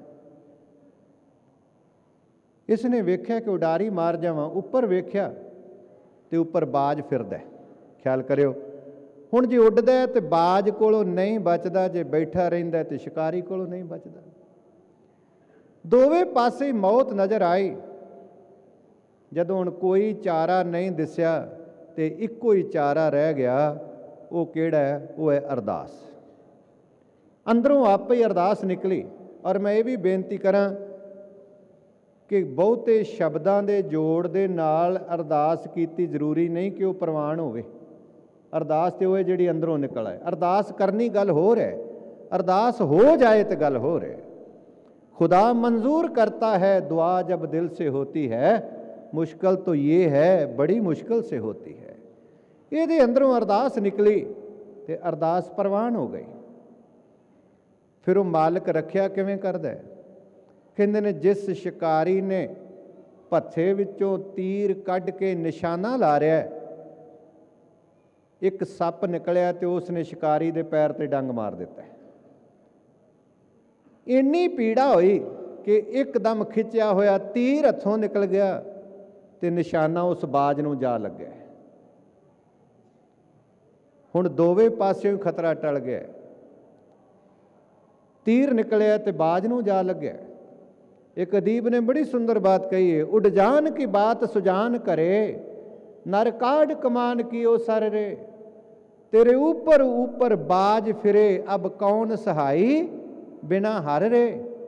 ਇਸ ਨੇ ਵੇਖਿਆ ਕਿ ਉਡਾਰੀ ਮਾਰ ਜਾਵਾਂ, ਉੱਪਰ ਵੇਖਿਆ ਤੇ ਉੱਪਰ ਬਾਜ ਫਿਰਦਾ। ਖਿਆਲ ਕਰਿਓ, ਹੁਣ ਜੇ ਉੱਡਦਾ ਤੇ ਬਾਜ ਕੋਲੋਂ ਨਹੀਂ ਬਚਦਾ, ਜੇ ਬੈਠਾ ਰਹਿੰਦਾ ਤੇ ਸ਼ਿਕਾਰੀ ਕੋਲੋਂ ਨਹੀਂ ਬਚਦਾ। ਦੋਵੇਂ ਪਾਸੇ ਮੌਤ ਨਜ਼ਰ ਆਈ। ਜਦੋਂ ਹੁਣ ਕੋਈ ਚਾਰਾ ਨਹੀਂ ਦਿਸਿਆ ਤੇ ਇੱਕੋ ਹੀ ਚਾਰਾ ਰਹਿ ਗਿਆ, ਉਹ ਕਿਹੜਾ ਹੈ? ਉਹ ਹੈ ਅਰਦਾਸ। ਅੰਦਰੋਂ ਆਪੇ ਹੀ ਅਰਦਾਸ ਨਿਕਲੀ। ਔਰ ਮੈਂ ਇਹ ਵੀ ਬੇਨਤੀ ਕਰਾਂ ਕਿ ਬਹੁਤੇ ਸ਼ਬਦਾਂ ਦੇ ਜੋੜ ਦੇ ਨਾਲ ਅਰਦਾਸ ਕੀਤੀ ਜ਼ਰੂਰੀ ਨਹੀਂ ਕਿ ਉਹ ਪ੍ਰਵਾਨ ਹੋਵੇ। ਅਰਦਾਸ ਤੇ ਉਹ ਹੈ ਜਿਹੜੀ ਅੰਦਰੋਂ ਨਿਕਲ ਆਏ। ਅਰਦਾਸ ਕਰਨੀ ਗੱਲ ਹੋਰ ਹੈ, ਅਰਦਾਸ ਹੋ ਜਾਏ ਤੇ ਗੱਲ ਹੋਰ ਹੈ। खुदा मंजूर करता है दुआ जब दिल से होती है, मुश्किल तो ये है बड़ी मुश्किल से होती है। ਇਹਦੇ ਅੰਦਰੋਂ ਅਰਦਾਸ ਨਿਕਲੀ ਤੇ ਅਰਦਾਸ ਪ੍ਰਵਾਨ ਹੋ ਗਈ। ਫਿਰ ਉਹ ਮਾਲਕ ਰੱਖਿਆ ਕਿਵੇਂ ਕਰਦਾ? ਕਹਿੰਦੇ ਨੇ ਜਿਸ ਸ਼ਿਕਾਰੀ ਨੇ ਭੱਥੇ ਵਿੱਚੋਂ ਤੀਰ ਕੱਢ ਕੇ ਨਿਸ਼ਾਨਾ ਲਾ ਰਿਹਾ, ਇੱਕ ਸੱਪ ਨਿਕਲਿਆ ਤੇ ਉਸ ਨੇ ਸ਼ਿਕਾਰੀ ਦੇ ਪੈਰ ਤੇ ਡੰਗ ਮਾਰ ਦਿੱਤਾ। ਇੰਨੀ ਪੀੜਾ ਹੋਈ ਕਿ ਇੱਕਦਮ ਖਿੱਚਿਆ ਹੋਇਆ ਤੀਰ ਹੱਥੋਂ ਨਿਕਲ ਗਿਆ ਤੇ ਨਿਸ਼ਾਨਾ ਉਸ ਬਾਜ ਨੂੰ ਜਾ ਲੱਗਿਆ। ਹੁਣ ਦੋਵੇਂ ਪਾਸਿਓਂ ਖਤਰਾ ਟਲ ਗਿਆ। ਤੀਰ ਨਿਕਲਿਆ ਤੇ ਬਾਜ ਨੂੰ ਜਾ ਲੱਗਿਆ। ਇੱਕ ਅਦੀਬ ਨੇ ਬੜੀ ਸੁੰਦਰ ਬਾਤ ਕਹੀ ਹੈ, ਉੱਡ ਜਾਨ ਕੀ ਬਾਤ ਸੁਜਾਨ ਕਰੇ, ਨਰ ਕਾਢ ਕਮਾਨ ਕੀ ਉਹ ਸਰ ਰੇ, तेरे ऊपर ऊपर बाज फिरे अब कौन सहाई बिना हर रे।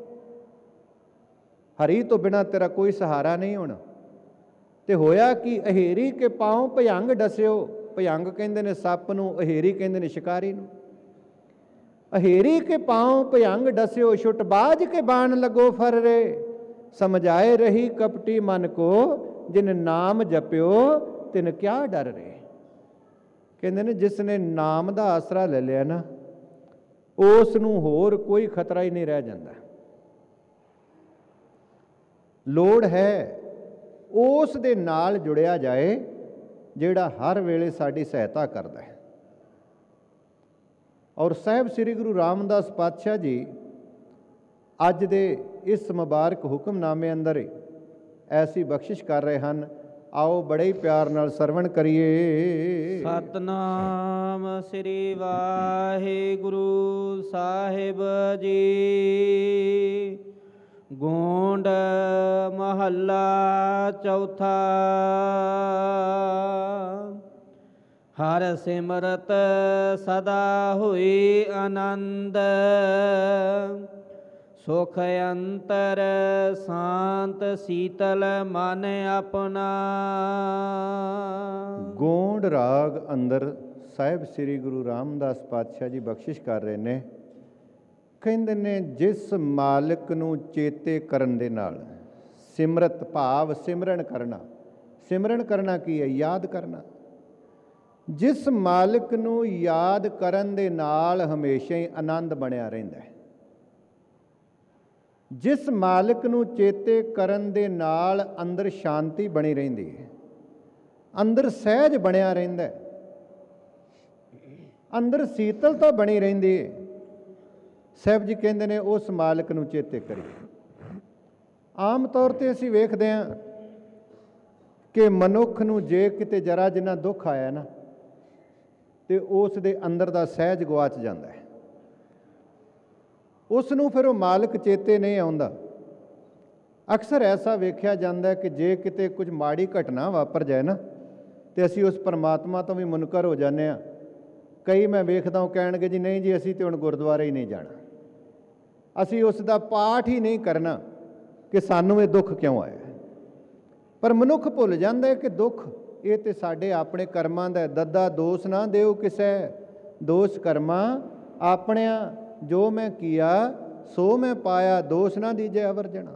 हरी तो बिना तेरा कोई सहारा नहीं होना। ते होया कि अहेरी के पाँव भयंग डस्यो, भयंग कहते ने सप नूं, अहेरी कहते ने शिकारी नूं। अहेरी के पाँव भयंग डस्यो, छुटबाज के बाण लगो फर रे, समझाए रही कपटी मन को, जिन नाम जप्यो तिन क्या डर रे। ਕਹਿੰਦੇ ਨੇ ਜਿਸ ਨੇ ਨਾਮ ਦਾ ਆਸਰਾ ਲੈ ਲਿਆ ਨਾ, ਉਸ ਨੂੰ ਹੋਰ ਕੋਈ ਖਤਰਾ ਹੀ ਨਹੀਂ ਰਹਿ ਜਾਂਦਾ। ਲੋੜ ਹੈ ਉਸ ਦੇ ਨਾਲ ਜੁੜਿਆ ਜਾਏ ਜਿਹੜਾ ਹਰ ਵੇਲੇ ਸਾਡੀ ਸਹਾਇਤਾ ਕਰਦਾ ਹੈ। ਔਰ ਸਾਹਿਬ ਸ੍ਰੀ ਗੁਰੂ ਰਾਮਦਾਸ ਪਾਤਸ਼ਾਹ ਜੀ ਅੱਜ ਦੇ ਇਸ ਮੁਬਾਰਕ ਹੁਕਮਨਾਮੇ ਅੰਦਰ ਐਸੀ ਬਖਸ਼ਿਸ਼ ਕਰ ਰਹੇ ਹਨ। आओ बड़े ही प्यार नाल सरवण करिए। सतनाम श्री वाहिगुरु साहिब जी। गोंड महला चौथा। हर सिमरत सदा हुई आनंद, ਸੁਖ ਅੰਤਰ ਸ਼ਾਂਤ ਸੀਤਲ ਮਨ ਆਪਣਾ। ਗੋਂਡ ਰਾਗ ਅੰਦਰ ਸਾਹਿਬ ਸ੍ਰੀ ਗੁਰੂ ਰਾਮਦਾਸ ਪਾਤਸ਼ਾਹ ਜੀ ਬਖਸ਼ਿਸ਼ ਕਰ ਰਹੇ ਨੇ। ਕਹਿੰਦੇ ਨੇ ਜਿਸ ਮਾਲਕ ਨੂੰ ਚੇਤੇ ਕਰਨ ਦੇ ਨਾਲ, ਸਿਮਰਤ ਭਾਵ ਸਿਮਰਨ ਕਰਨਾ। ਸਿਮਰਨ ਕਰਨਾ ਕੀ ਹੈ? ਯਾਦ ਕਰਨਾ। ਜਿਸ ਮਾਲਕ ਨੂੰ ਯਾਦ ਕਰਨ ਦੇ ਨਾਲ ਹਮੇਸ਼ਾ ਹੀ ਆਨੰਦ ਬਣਿਆ ਰਹਿੰਦਾ ਹੈ, ਜਿਸ ਮਾਲਕ ਨੂੰ ਚੇਤੇ ਕਰਨ ਦੇ ਨਾਲ ਅੰਦਰ ਸ਼ਾਂਤੀ ਬਣੀ ਰਹਿੰਦੀ ਹੈ, ਅੰਦਰ ਸਹਿਜ ਬਣਿਆ ਰਹਿੰਦਾ ਹੈ, ਅੰਦਰ ਸੀਤਲਤਾ ਬਣੀ ਰਹਿੰਦੀ ਹੈ, ਸਾਹਿਬ ਜੀ ਕਹਿੰਦੇ ਨੇ ਉਸ ਮਾਲਕ ਨੂੰ ਚੇਤੇ ਕਰੀਏ। ਆਮ ਤੌਰ 'ਤੇ ਅਸੀਂ ਵੇਖਦੇ ਹਾਂ ਕਿ ਮਨੁੱਖ ਨੂੰ ਜੇ ਕਿਤੇ ਜਰਾ ਜਿੰਨਾ ਦੁੱਖ ਆਇਆ ਨਾ, ਤੇ ਉਸ ਦੇ ਅੰਦਰ ਦਾ ਸਹਿਜ ਗਵਾਚ ਜਾਂਦਾ ਹੈ। ਉਸ ਨੂੰ ਫਿਰ ਉਹ ਮਾਲਕ ਚੇਤੇ ਨਹੀਂ ਆਉਂਦਾ। ਅਕਸਰ ਐਸਾ ਵੇਖਿਆ ਜਾਂਦਾ ਕਿ ਜੇ ਕਿਤੇ ਕੁਝ ਮਾੜੀ ਘਟਨਾ ਵਾਪਰ ਜਾਏ ਨਾ, ਤੇ ਅਸੀਂ ਉਸ ਪਰਮਾਤਮਾ ਤੋਂ ਵੀ ਮੁਨਕਰ ਹੋ ਜਾਂਦੇ ਹਾਂ। ਕਈ ਮੈਂ ਵੇਖਦਾ ਉਹ ਕਹਿਣਗੇ ਜੀ ਨਹੀਂ ਜੀ ਅਸੀਂ ਤੇ ਹੁਣ ਗੁਰਦੁਆਰੇ ਹੀ ਨਹੀਂ ਜਾਣਾ, ਅਸੀਂ ਉਸ ਦਾ ਪਾਠ ਹੀ ਨਹੀਂ ਕਰਨਾ ਕਿ ਸਾਨੂੰ ਇਹ ਦੁੱਖ ਕਿਉਂ ਆਇਆ। ਪਰ ਮਨੁੱਖ ਭੁੱਲ ਜਾਂਦਾ ਹੈ ਕਿ ਦੁੱਖ ਇਹ ਤੇ ਸਾਡੇ ਆਪਣੇ ਕਰਮਾਂ ਦਾ। ਦੱਦਾ ਦੋਸ਼ ਨਾ ਦਿਓ ਕਿਸੇ, ਦੋਸ਼ ਕਰਮਾਂ ਆਪਣਿਆਂ। ਜੋ ਮੈਂ ਕੀਆ ਸੋ ਮੈਂ ਪਾਇਆ, ਦੋਸ਼ ਨਾ ਦੀਜੇ ਅਵਰ ਜਣਾ।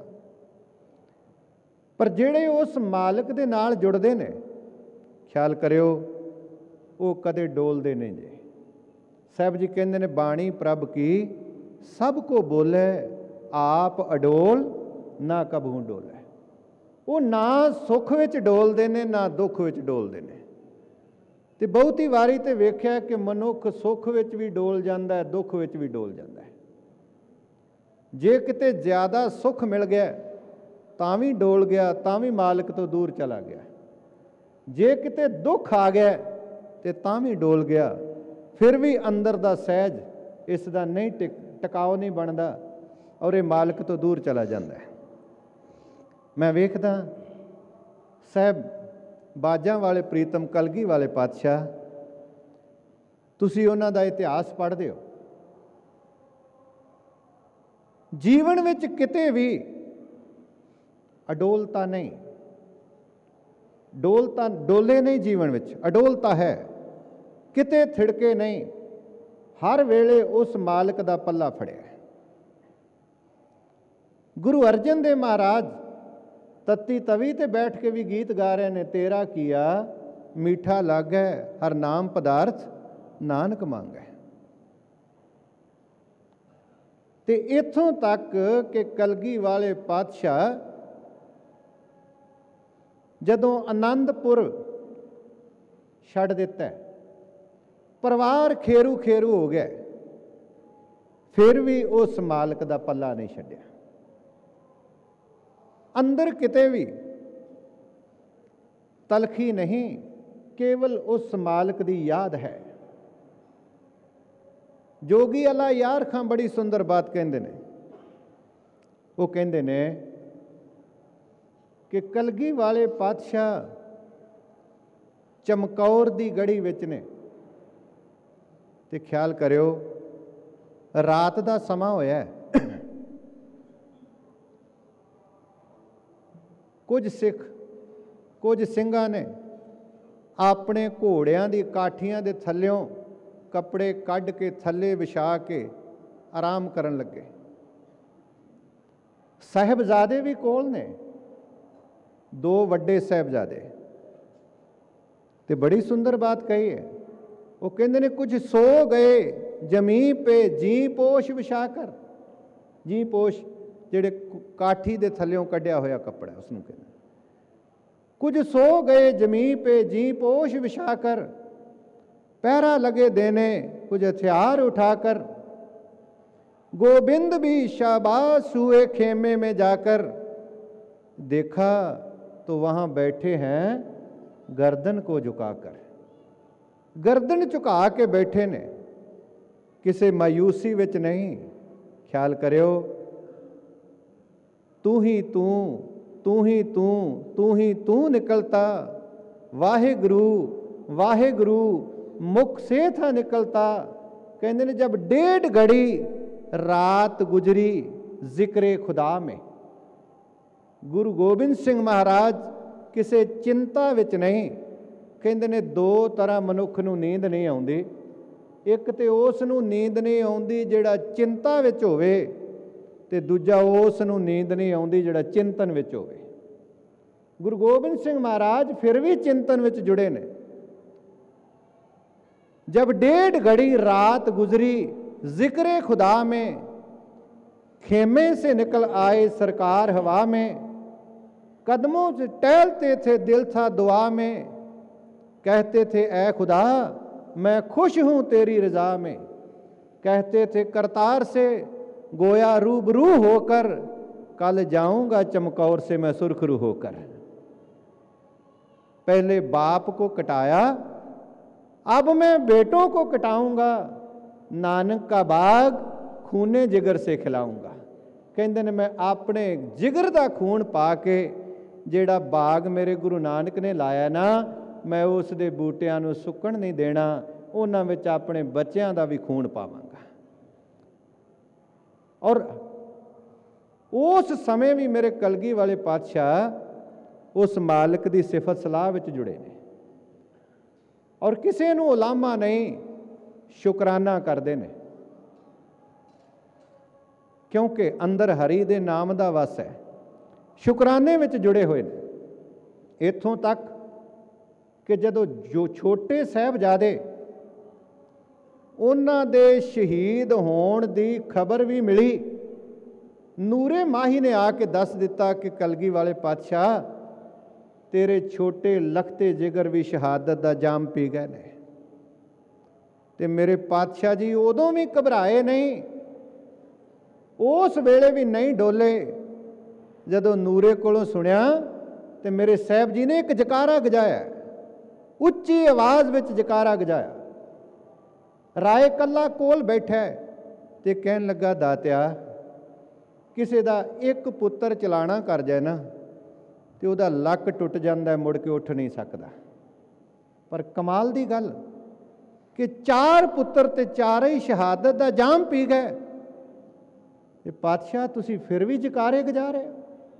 ਪਰ ਜਿਹੜੇ ਉਸ ਮਾਲਕ ਦੇ ਨਾਲ ਜੁੜਦੇ ਨੇ, ਖਿਆਲ ਕਰਿਓ, ਉਹ ਕਦੇ ਡੋਲਦੇ ਨਹੀਂ ਜੇ। ਸਾਹਿਬ ਜੀ ਕਹਿੰਦੇ ਨੇ ਬਾਣੀ ਪ੍ਰਭ ਕੀ ਸਭ ਕੋ ਬੋਲੇ, ਆਪ ਅਡੋਲ ਨਾ ਕਬਹੂ ਡੋਲੇ। ਉਹ ਨਾ ਸੁੱਖ ਵਿੱਚ ਡੋਲਦੇ ਨੇ ਨਾ ਦੁੱਖ ਵਿੱਚ ਡੋਲਦੇ ਨੇ। ਤੇ ਬਹੁਤੀ ਵਾਰੀ ਤੇ ਵੇਖਿਆ ਕਿ ਮਨੁੱਖ ਸੁੱਖ ਵਿੱਚ ਵੀ ਡੋਲ ਜਾਂਦਾ ਹੈ, ਦੁੱਖ ਵਿੱਚ ਵੀ ਡੋਲ ਜਾਂਦਾ ਹੈ। ਜੇ ਕਿਤੇ ਜ਼ਿਆਦਾ ਸੁੱਖ ਮਿਲ ਗਿਆ ਤਾਂ ਵੀ ਡੋਲ ਗਿਆ, ਤਾਂ ਵੀ ਮਾਲਕ ਤੋਂ ਦੂਰ ਚਲਾ ਗਿਆ। ਜੇ ਕਿਤੇ ਦੁੱਖ ਆ ਗਿਆ ਤੇ ਤਾਂ ਵੀ ਡੋਲ ਗਿਆ। ਫਿਰ ਵੀ ਅੰਦਰ ਦਾ ਸਹਿਜ ਇਸ ਦਾ ਨਹੀਂ ਟਿਕਾਓ ਨਹੀਂ ਬਣਦਾ, ਔਰ ਇਹ ਮਾਲਕ ਤੋਂ ਦੂਰ ਚਲਾ ਜਾਂਦਾ ਹੈ। ਮੈਂ ਵੇਖਦਾ ਸਾਹਿਬ ਬਾਜਾਂ ਵਾਲੇ ਪ੍ਰੀਤਮ ਕਲਗੀ ਵਾਲੇ ਪਾਤਸ਼ਾਹ, ਤੁਸੀਂ ਉਹਨਾਂ ਦਾ ਇਤਿਹਾਸ ਪੜ੍ਹਦੇ ਹੋ। ਜੀਵਨ ਵਿੱਚ ਕਿਤੇ ਵੀ ਅਡੋਲਤਾ ਨਹੀਂ, ਡੋਲੇ ਨਹੀਂ। ਜੀਵਨ ਵਿੱਚ ਅਡੋਲਤਾ ਹੈ, ਕਿਤੇ ਥਿੜਕੇ ਨਹੀਂ। ਹਰ ਵੇਲੇ ਉਸ ਮਾਲਕ ਦਾ ਪੱਲਾ ਫੜਿਆ। ਗੁਰੂ ਅਰਜਨ ਦੇਵ ਮਹਾਰਾਜ ਤਤੀ ਤਵੀ ਤੇ ਬੈਠ ਕੇ ਵੀ ਗੀਤ ਗਾ ਰਹੇ ਨੇ। ਤੇਰਾ ਕੀਆ ਮੀਠਾ ਲਾਗੈ, ਹਰ ਨਾਮ ਪਦਾਰਥ ਨਾਨਕ ਮੰਗੈ। ਤੇ ਇੱਥੋਂ ਤੱਕ ਕਿ ਕਲਗੀ ਵਾਲੇ ਪਾਤਸ਼ਾਹ ਜਦੋਂ ਆਨੰਦਪੁਰ ਛੱਡ ਦਿੱਤਾ, ਪਰਿਵਾਰ ਖੇਰੂ ਖੇਰੂ ਹੋ ਗਿਆ, ਫਿਰ ਵੀ ਉਸ ਮਾਲਕ ਦਾ ਪੱਲਾ ਨਹੀਂ ਛੱਡਿਆ। ਅੰਦਰ ਕਿਤੇ ਵੀ ਤਲਖੀ ਨਹੀਂ, ਕੇਵਲ ਉਸ ਮਾਲਕ ਦੀ ਯਾਦ ਹੈ। ਜੋਗੀ ਅੱਲਾ ਯਾਰ ਖਾਂ ਬੜੀ ਸੁੰਦਰ ਬਾਤ ਕਹਿੰਦੇ ਨੇ। ਉਹ ਕਹਿੰਦੇ ਨੇ ਕਿ ਕਲਗੀ ਵਾਲੇ ਪਾਤਸ਼ਾਹ ਚਮਕੌਰ ਦੀ ਗੜੀ ਵਿੱਚ ਨੇ, ਤੇ ਖਿਆਲ ਕਰਿਓ ਰਾਤ ਦਾ ਸਮਾਂ ਹੋਇਆ। ਕੁਝ ਸਿੰਘਾਂ ਨੇ ਆਪਣੇ ਘੋੜਿਆਂ ਦੀ ਕਾਠੀਆਂ ਦੇ ਥੱਲਿਓਂ ਕੱਪੜੇ ਕੱਢ ਕੇ ਥੱਲੇ ਵਿਛਾ ਕੇ ਆਰਾਮ ਕਰਨ ਲੱਗੇ। ਸਾਹਿਬਜ਼ਾਦੇ ਵੀ ਕੋਲ ਨੇ, 2 ਵੱਡੇ ਸਾਹਿਬਜ਼ਾਦੇ। ਤੇ ਬੜੀ ਸੁੰਦਰ ਬਾਤ ਕਹੀ ਹੈ। ਉਹ ਕਹਿੰਦੇ ਨੇ ਕੁਝ ਸੋ ਗਏ ਜਮੀਂ ਪੇ ਜੀ ਪੋਸ਼ ਵਿਛਾ ਕਰ। ਜੀ ਪੋਸ਼ ਜਿਹੜੇ ਕਾਠੀ ਦੇ ਥੱਲਿਓਂ ਕੱਢਿਆ ਹੋਇਆ ਕੱਪੜਾ, ਉਸ ਨੂੰ ਕਹਿੰਦੇ। ਕੁਝ ਸੋ ਗਏ ਜਮੀਂ ਪੇ ਜੀ ਪੋਸ਼ ਵਿਛਾ ਕਰ, ਪਹਿਰਾ ਲਗੇ ਦੇਨੇ कुछ हथियार उठाकर, गोविंद भी शाबाश हुए खेमे में जाकर, देखा तो वहाँ बैठे हैं गर्दन को झुकाकर। गर्दन झुका के बैठे ने, किसी मायूसी विच नहीं। ख्याल करियो, तू ही तू, तू ही तू, तू ही तू निकलता, वाहिगुरु वाहिगुरु मुख से था निकलता। कहते ने जब 1.5 घड़ी रात गुजरी ਜ਼ਿਕਰੇ ਖੁਦਾ ਮੇਂ। ਗੁਰੂ ਗੋਬਿੰਦ ਸਿੰਘ ਮਹਾਰਾਜ ਕਿਸੇ ਚਿੰਤਾ ਵਿੱਚ ਨਹੀਂ। ਕਹਿੰਦੇ ਨੇ ਦੋ ਤਰ੍ਹਾਂ ਮਨੁੱਖ ਨੂੰ ਨੀਂਦ ਨਹੀਂ ਆਉਂਦੀ। ਇੱਕ ਤੇ ਉਸ ਨੂੰ ਨੀਂਦ ਨਹੀਂ ਆਉਂਦੀ ਜਿਹੜਾ ਚਿੰਤਾ ਵਿੱਚ ਹੋਵੇ, ਤੇ ਦੂਜਾ ਉਸ ਨੂੰ ਨੀਂਦ ਨਹੀਂ ਆਉਂਦੀ ਜਿਹੜਾ ਚਿੰਤਨ ਵਿੱਚ ਹੋਵੇ। ਗੁਰੂ ਗੋਬਿੰਦ ਸਿੰਘ ਮਹਾਰਾਜ ਫਿਰ ਵੀ ਚਿੰਤਨ ਵਿੱਚ ਜੁੜੇ ਨੇ। जब 1.5 घड़ी रात गुजरी जिक्र खुदा में, खेमे से निकल आए सरकार हवा में, कदमों से टहलते थे दिल था दुआ में, कहते थे ऐ खुदा मैं खुश हूँ तेरी रज़ा में, कहते थे करतार से गोया रूबरू होकर, कल जाऊँगा चमकौर से मैं सुरखरू होकर। पहले बाप को कटाया, अब मैं बेटों को कटाऊंगा, नानक का बाग खूने जिगर से खिलाऊंगा। कहते ने मैं अपने जिगर का खून पा के जेड़ा बाग मेरे गुरु नानक ने लाया ना, मैं उस दे बूटियां नूं सुकण नहीं देना, उन्हां विच अपने बच्चों का भी खून पावांगा। और उस समय भी मेरे कलगी वाले पातशाह उस मालिक की सिफत सलाह विच जुड़े ने और किसी नूं उलामा नहीं, शुकराना करते हैं, क्योंकि अंदर हरि दे नाम का वस है। शुकराने विच जुड़े हुए हैं। इत्थों तक कि जदों जो छोटे साहिबजादे उन्हां दे शहीद होण दी खबर भी मिली, नूरे माही ने आके दस दिता कि कलगी वाले पातशाह तेरे छोटे लखते जिगर भी शहादत का जाम पी गए ने। ते मेरे पातशाह जी उदों भी घबराए नहीं, उस वेले भी नहीं डोले। जदों नूरे कोलों सुनिया ते मेरे साहब जी ने एक जकारा गजाया, उच्ची आवाज़ विच जकारा गजाया। राय कल्ला कोल बैठा ते कहन लगा दातिया किसी का एक पुत्र चलाना कर जाए ना तो वह लक टुट जाता है, मुड़ के उठ नहीं सकता। पर कमाल की गल कि 4 पुत्र ते 4 ही शहादत का जाम पी गए। ते पातशाह तुसी फिर भी जकारे गजा रहे हो।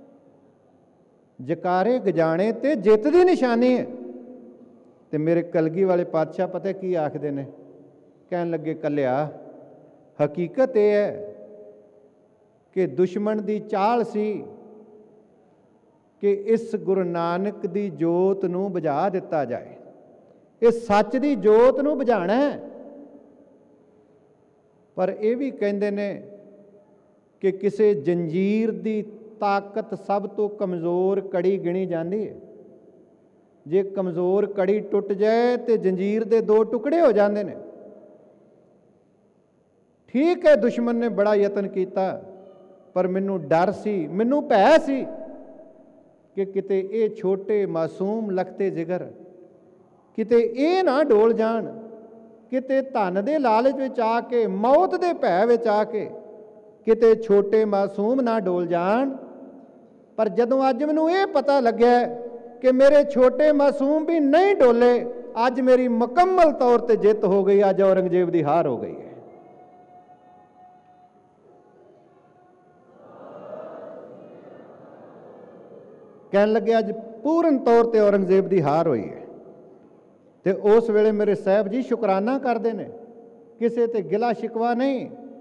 जकारे गजाने ते जित की निशानी है। ते मेरे कलगी वाले पातशाह पता की आखते ने, कहन लगे कलिया हकीकत यह है कि दुश्मन की चाल सी कि इस गुरु नानक की जोत नूं बुझा दिता जाए, इस सच की जोत नूं बुझाना है। पर यह भी कहते ने कि किसी जंजीर की ताकत सब तो कमज़ोर कड़ी गिनी जाती है। जे कमज़ोर कड़ी टुट जाए तो जंजीर के 2 टुकड़े हो जाते हैं। ठीक है दुश्मन ने बड़ा यतन किया, पर मैनू डर सी, मैनू भै सी कि किते ये छोटे मासूम लखते जिगर किते ये ना डोल जान, किते धन दे लालच विच आके, मौत दे भै विच आके किते छोटे मासूम ना डोल जान। पर जदों अज मैनू ये पता लग्या कि मेरे छोटे मासूम भी नहीं डोले, अज मेरी मुकम्मल तौर पर जित हो गई, अज औरंगजेब की हार हो गई है। कहन लगे अज पूर्ण तौर पर औरंगजेब की हार हुई है। तो उस वेले मेरे साहब जी शुकराना करते हैं, किसी ते गिला शिकवा नहीं,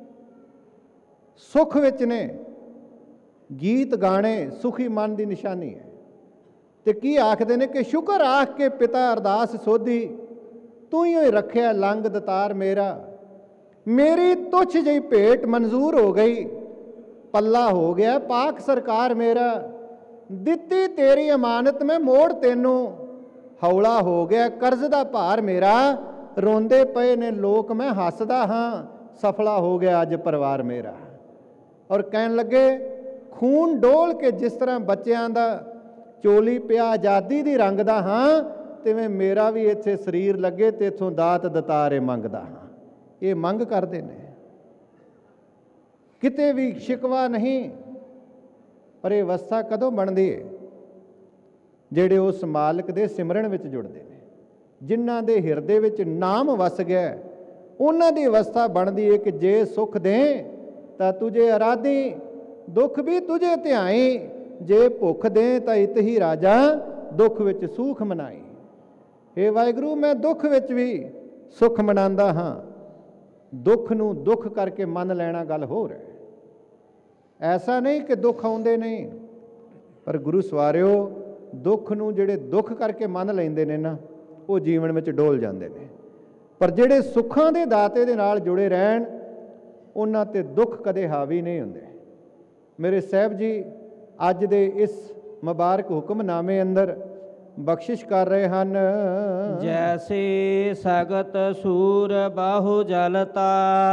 सुख विच ने। गीत गाने सुखी मन की निशानी है। तो की आखते ने कि शुक्र आख के पिता अरदास सोधी, तू ही रखिया लंग दतार मेरा, मेरी तुच्छ जी भेंट मंजूर हो गई, पल्ला हो गया पाक सरकार मेरा, दिती तेरी अमानत में मोड़ तेनू, हौला हो गया कर्ज दा भार मेरा, रोंदे पे ने लोक मैं हसदा हाँ, सफला हो गया अज परिवार मेरा। और कहन लगे खून डोल के जिस तरह बच्चों का चोली पिया आज़ादी की रंगदा हाँ, तिवें मेरा भी इत्थे शरीर लगे तो इत्थों दात दतारे मंगदा हाँ। ये मंग करते हैं, किते भी शिकवा नहीं। पर यह अवस्था कदों बनती है? ਜਿਹੜੇ उस मालिक के सिमरन में जुड़ते हैं, जिन्हां दे हिरदे विच नाम वस गया, उन्हां दी अवस्था बनती है कि जे सुख दें तां तुझे आराधी, ਦੁੱਖ ਵੀ ਤੁਝੇ ਧਿਆਈ, ਜੇ ਭੁੱਖ ਦੇ ਤਾਂ ਇਤ ਹੀ ਰਾਜਾ, ਦੁੱਖ ਵਿੱਚ ਸੂਖ ਮਨਾਈ। ਹੇ ਵਾਹਿਗੁਰੂ, ਮੈਂ ਦੁੱਖ ਵਿੱਚ ਵੀ ਸੁੱਖ ਮਨਾਉਂਦਾ ਹਾਂ। ਦੁੱਖ ਨੂੰ ਦੁੱਖ ਕਰਕੇ ਮੰਨ ਲੈਣਾ ਗੱਲ ਹੋਰ ਹੈ। ਐਸਾ ਨਹੀਂ ਕਿ ਦੁੱਖ ਆਉਂਦੇ ਨਹੀਂ, ਪਰ ਗੁਰੂ ਸਵਾਰਿਓ, ਦੁੱਖ ਨੂੰ ਜਿਹੜੇ ਦੁੱਖ ਕਰਕੇ ਮੰਨ ਲੈਂਦੇ ਨੇ ਨਾ, ਉਹ ਜੀਵਨ ਵਿੱਚ ਡੋਲ ਜਾਂਦੇ ਨੇ। ਪਰ ਜਿਹੜੇ ਸੁੱਖਾਂ ਦੇ ਦਾਤੇ ਦੇ ਨਾਲ ਜੁੜੇ ਰਹਿਣ, ਉਹਨਾਂ 'ਤੇ ਦੁੱਖ ਕਦੇ ਹਾਵੀ ਨਹੀਂ ਹੁੰਦੇ। ਮੇਰੇ ਸਾਹਿਬ ਜੀ ਅੱਜ ਦੇ ਇਸ ਮੁਬਾਰਕ ਹੁਕਮਨਾਮੇ ਅੰਦਰ ਬਖਸ਼ਿਸ਼ ਕਰ ਰਹੇ ਹਨ। ਜੈਸੇ ਸਗਤ ਸੂਰ ਬਾਹੂ ਜਲਤਾ,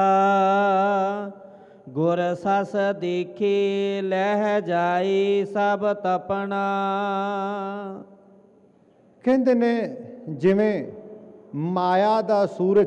ਗੁਰ ਸਸ ਦੇਖੇ ਲਹਿ ਜਾਈ ਸਭ ਤਪਣਾ। ਕਹਿੰਦੇ ਨੇ ਜਿਵੇਂ ਮਾਇਆ ਦਾ ਸੂਰਜ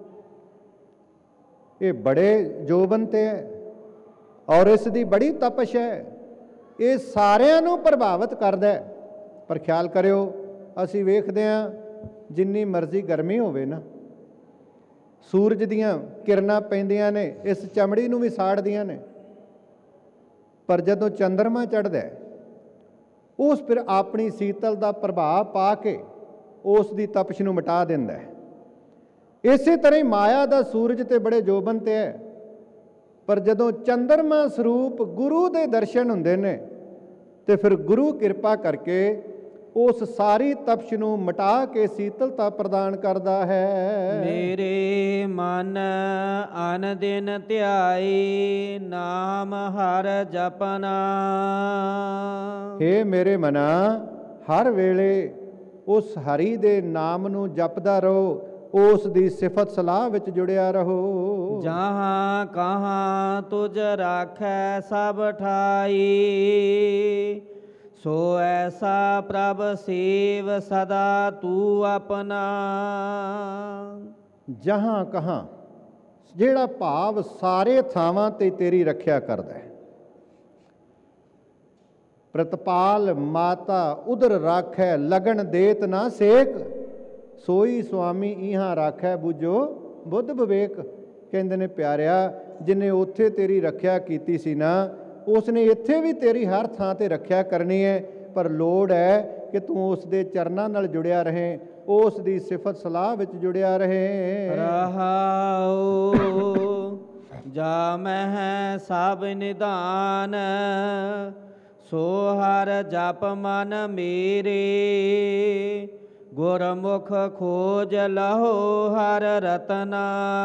ਇਹ ਬੜੇ ਜੋਬਨ ਤੇ ਹੈ ਔਰ ਇਸ ਦੀ ਬੜੀ ਤਪਸ਼ ਹੈ, ਇਹ ਸਾਰਿਆਂ ਨੂੰ ਪ੍ਰਭਾਵਿਤ ਕਰਦਾ ਹੈ। ਪਰ ਖਿਆਲ ਕਰਿਓ, ਅਸੀਂ ਵੇਖਦੇ ਹਾਂ ਜਿੰਨੀ ਮਰਜ਼ੀ ਗਰਮੀ ਹੋਵੇ ਨਾ, ਸੂਰਜ ਦੀਆਂ ਕਿਰਨਾਂ ਪੈਂਦੀਆਂ ਨੇ, ਇਸ ਚਮੜੀ ਨੂੰ ਵੀ ਸਾੜਦੀਆਂ ਨੇ। ਪਰ ਜਦੋਂ ਚੰਦਰਮਾ ਚੜ੍ਹਦਾ ਉਸ ਫਿਰ ਆਪਣੀ ਸੀਤਲ ਦਾ ਪ੍ਰਭਾਵ ਪਾ ਕੇ ਉਸ ਦੀ ਤਪਸ਼ ਨੂੰ ਮਿਟਾ ਦਿੰਦਾ ਹੈ। ਇਸੇ ਤਰ੍ਹਾਂ ਹੀ ਮਾਇਆ ਦਾ ਸੂਰਜ ਤੇ ਬੜੇ ਜੋਬਨ ਤੇ ਹੈ, ਪਰ ਜਦੋਂ ਚੰਦਰਮਾ ਸਰੂਪ ਗੁਰੂ ਦੇ ਦਰਸ਼ਨ ਹੁੰਦੇ ਨੇ ਤੇ ਫਿਰ ਗੁਰੂ ਕਿਰਪਾ ਕਰਕੇ ਉਸ ਸਾਰੀ ਤਪਸ਼ ਨੂੰ ਮਿਟਾ ਕੇ ਸੀਤਲਤਾ ਪ੍ਰਦਾਨ ਕਰਦਾ ਹੈ। ਮੇਰੇ ਮਨ ਅਨ ਦਿਨ ਧਿਆਈ, ਨਾਮ ਹਰ ਜਪਨਾ। ਹੇ ਮੇਰੇ ਮਨਾ, ਹਰ ਵੇਲੇ ਉਸ ਹਰੀ ਦੇ ਨਾਮ ਨੂੰ ਜਪਦਾ ਰਹੋ, ਉਸ ਦੀ ਸਿਫਤ ਸਲਾਹ ਵਿੱਚ ਜੁੜਿਆ ਰਹੋ। ਜਹਾਂ ਕਹਾਂ ਤੁਝ ਰਾਖੈ ਸਭ ਠਾਈ, ਸੋ ਐਸਾ ਪ੍ਰਭ ਸੇਵ ਸਦਾ ਤੂੰ ਆਪਣਾ। ਜਹਾਂ ਕਹਾਂ, ਜਿਹੜਾ ਭਾਵ ਸਾਰੇ ਥਾਵਾਂ ਤੇ ਤੇਰੀ ਰੱਖਿਆ ਕਰਦਾ ਹੈ। ਪ੍ਰਤਪਾਲ ਮਾਤਾ ਉਦਰ ਰਾਖੈ, ਲਗਨ ਦੇਤ ਨਾ ਸੇਕ, ਸੋਈ ਸੁਆਮੀ ਇਹਾਂ ਰਾਖੈ ਬੁਝੋ ਬੁੱਧ ਵਿਵੇਕ। ਕਹਿੰਦੇ ਨੇ ਪਿਆਰਿਆ, ਜਿਹਨੇ ਉੱਥੇ ਤੇਰੀ ਰੱਖਿਆ ਕੀਤੀ ਸੀ ਨਾ, ਉਸ ਨੇ ਇੱਥੇ ਵੀ ਤੇਰੀ ਹਰ ਥਾਂ ਤੇ ਰੱਖਿਆ ਕਰਨੀ ਹੈ। ਪਰ ਲੋੜ ਹੈ ਕਿ ਤੂੰ ਉਸ ਦੇ ਚਰਨਾਂ ਨਾਲ ਜੁੜਿਆ ਰਹੇ, ਉਸ ਦੀ ਸਿਫਤ ਸਲਾਹ ਵਿੱਚ ਜੁੜਿਆ ਰਹੇ। ਰਹਾਉ ਜਾ ਮਹਿ ਸਭ ਨਿਧਾਨ, ਸੋ ਹਰ ਜਪ ਮਨ ਮੇਰੇ, ਗੁਰਮੁਖ ਖੋਜ ਲਹੋ ਹਰ ਰਤਨਾ।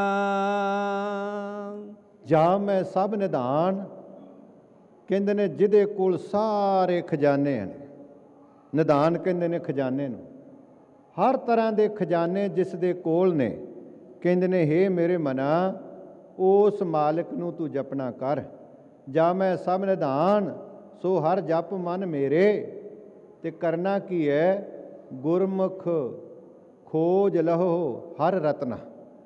ਜਾ ਮੈਂ ਸਭ ਨਿਧਾਨ, ਕਹਿੰਦੇ ਨੇ ਜਿਹਦੇ ਕੋਲ ਸਾਰੇ ਖਜ਼ਾਨੇ ਹਨ। ਨਿਧਾਨ ਕਹਿੰਦੇ ਨੇ ਖਜ਼ਾਨੇ ਨੂੰ, ਹਰ ਤਰ੍ਹਾਂ ਦੇ ਖਜ਼ਾਨੇ ਜਿਸ ਦੇ ਕੋਲ ਨੇ। ਕਹਿੰਦੇ ਨੇ ਹੇ ਮੇਰੇ ਮਨਾ, ਉਸ ਮਾਲਕ ਨੂੰ ਤੂੰ ਜਪਣਾ ਕਰ। ਜਾ ਮੈਂ ਸਭ ਨਿਧਾਨ, ਸੋ ਹਰ ਜਪ ਮਨ ਮੇਰੇ। ਤੇ ਕਰਨਾ ਕੀ ਹੈ? ਗੁਰਮੁਖ ਖੋਜ ਲਹੋ ਹਰ ਰਤਨਾ।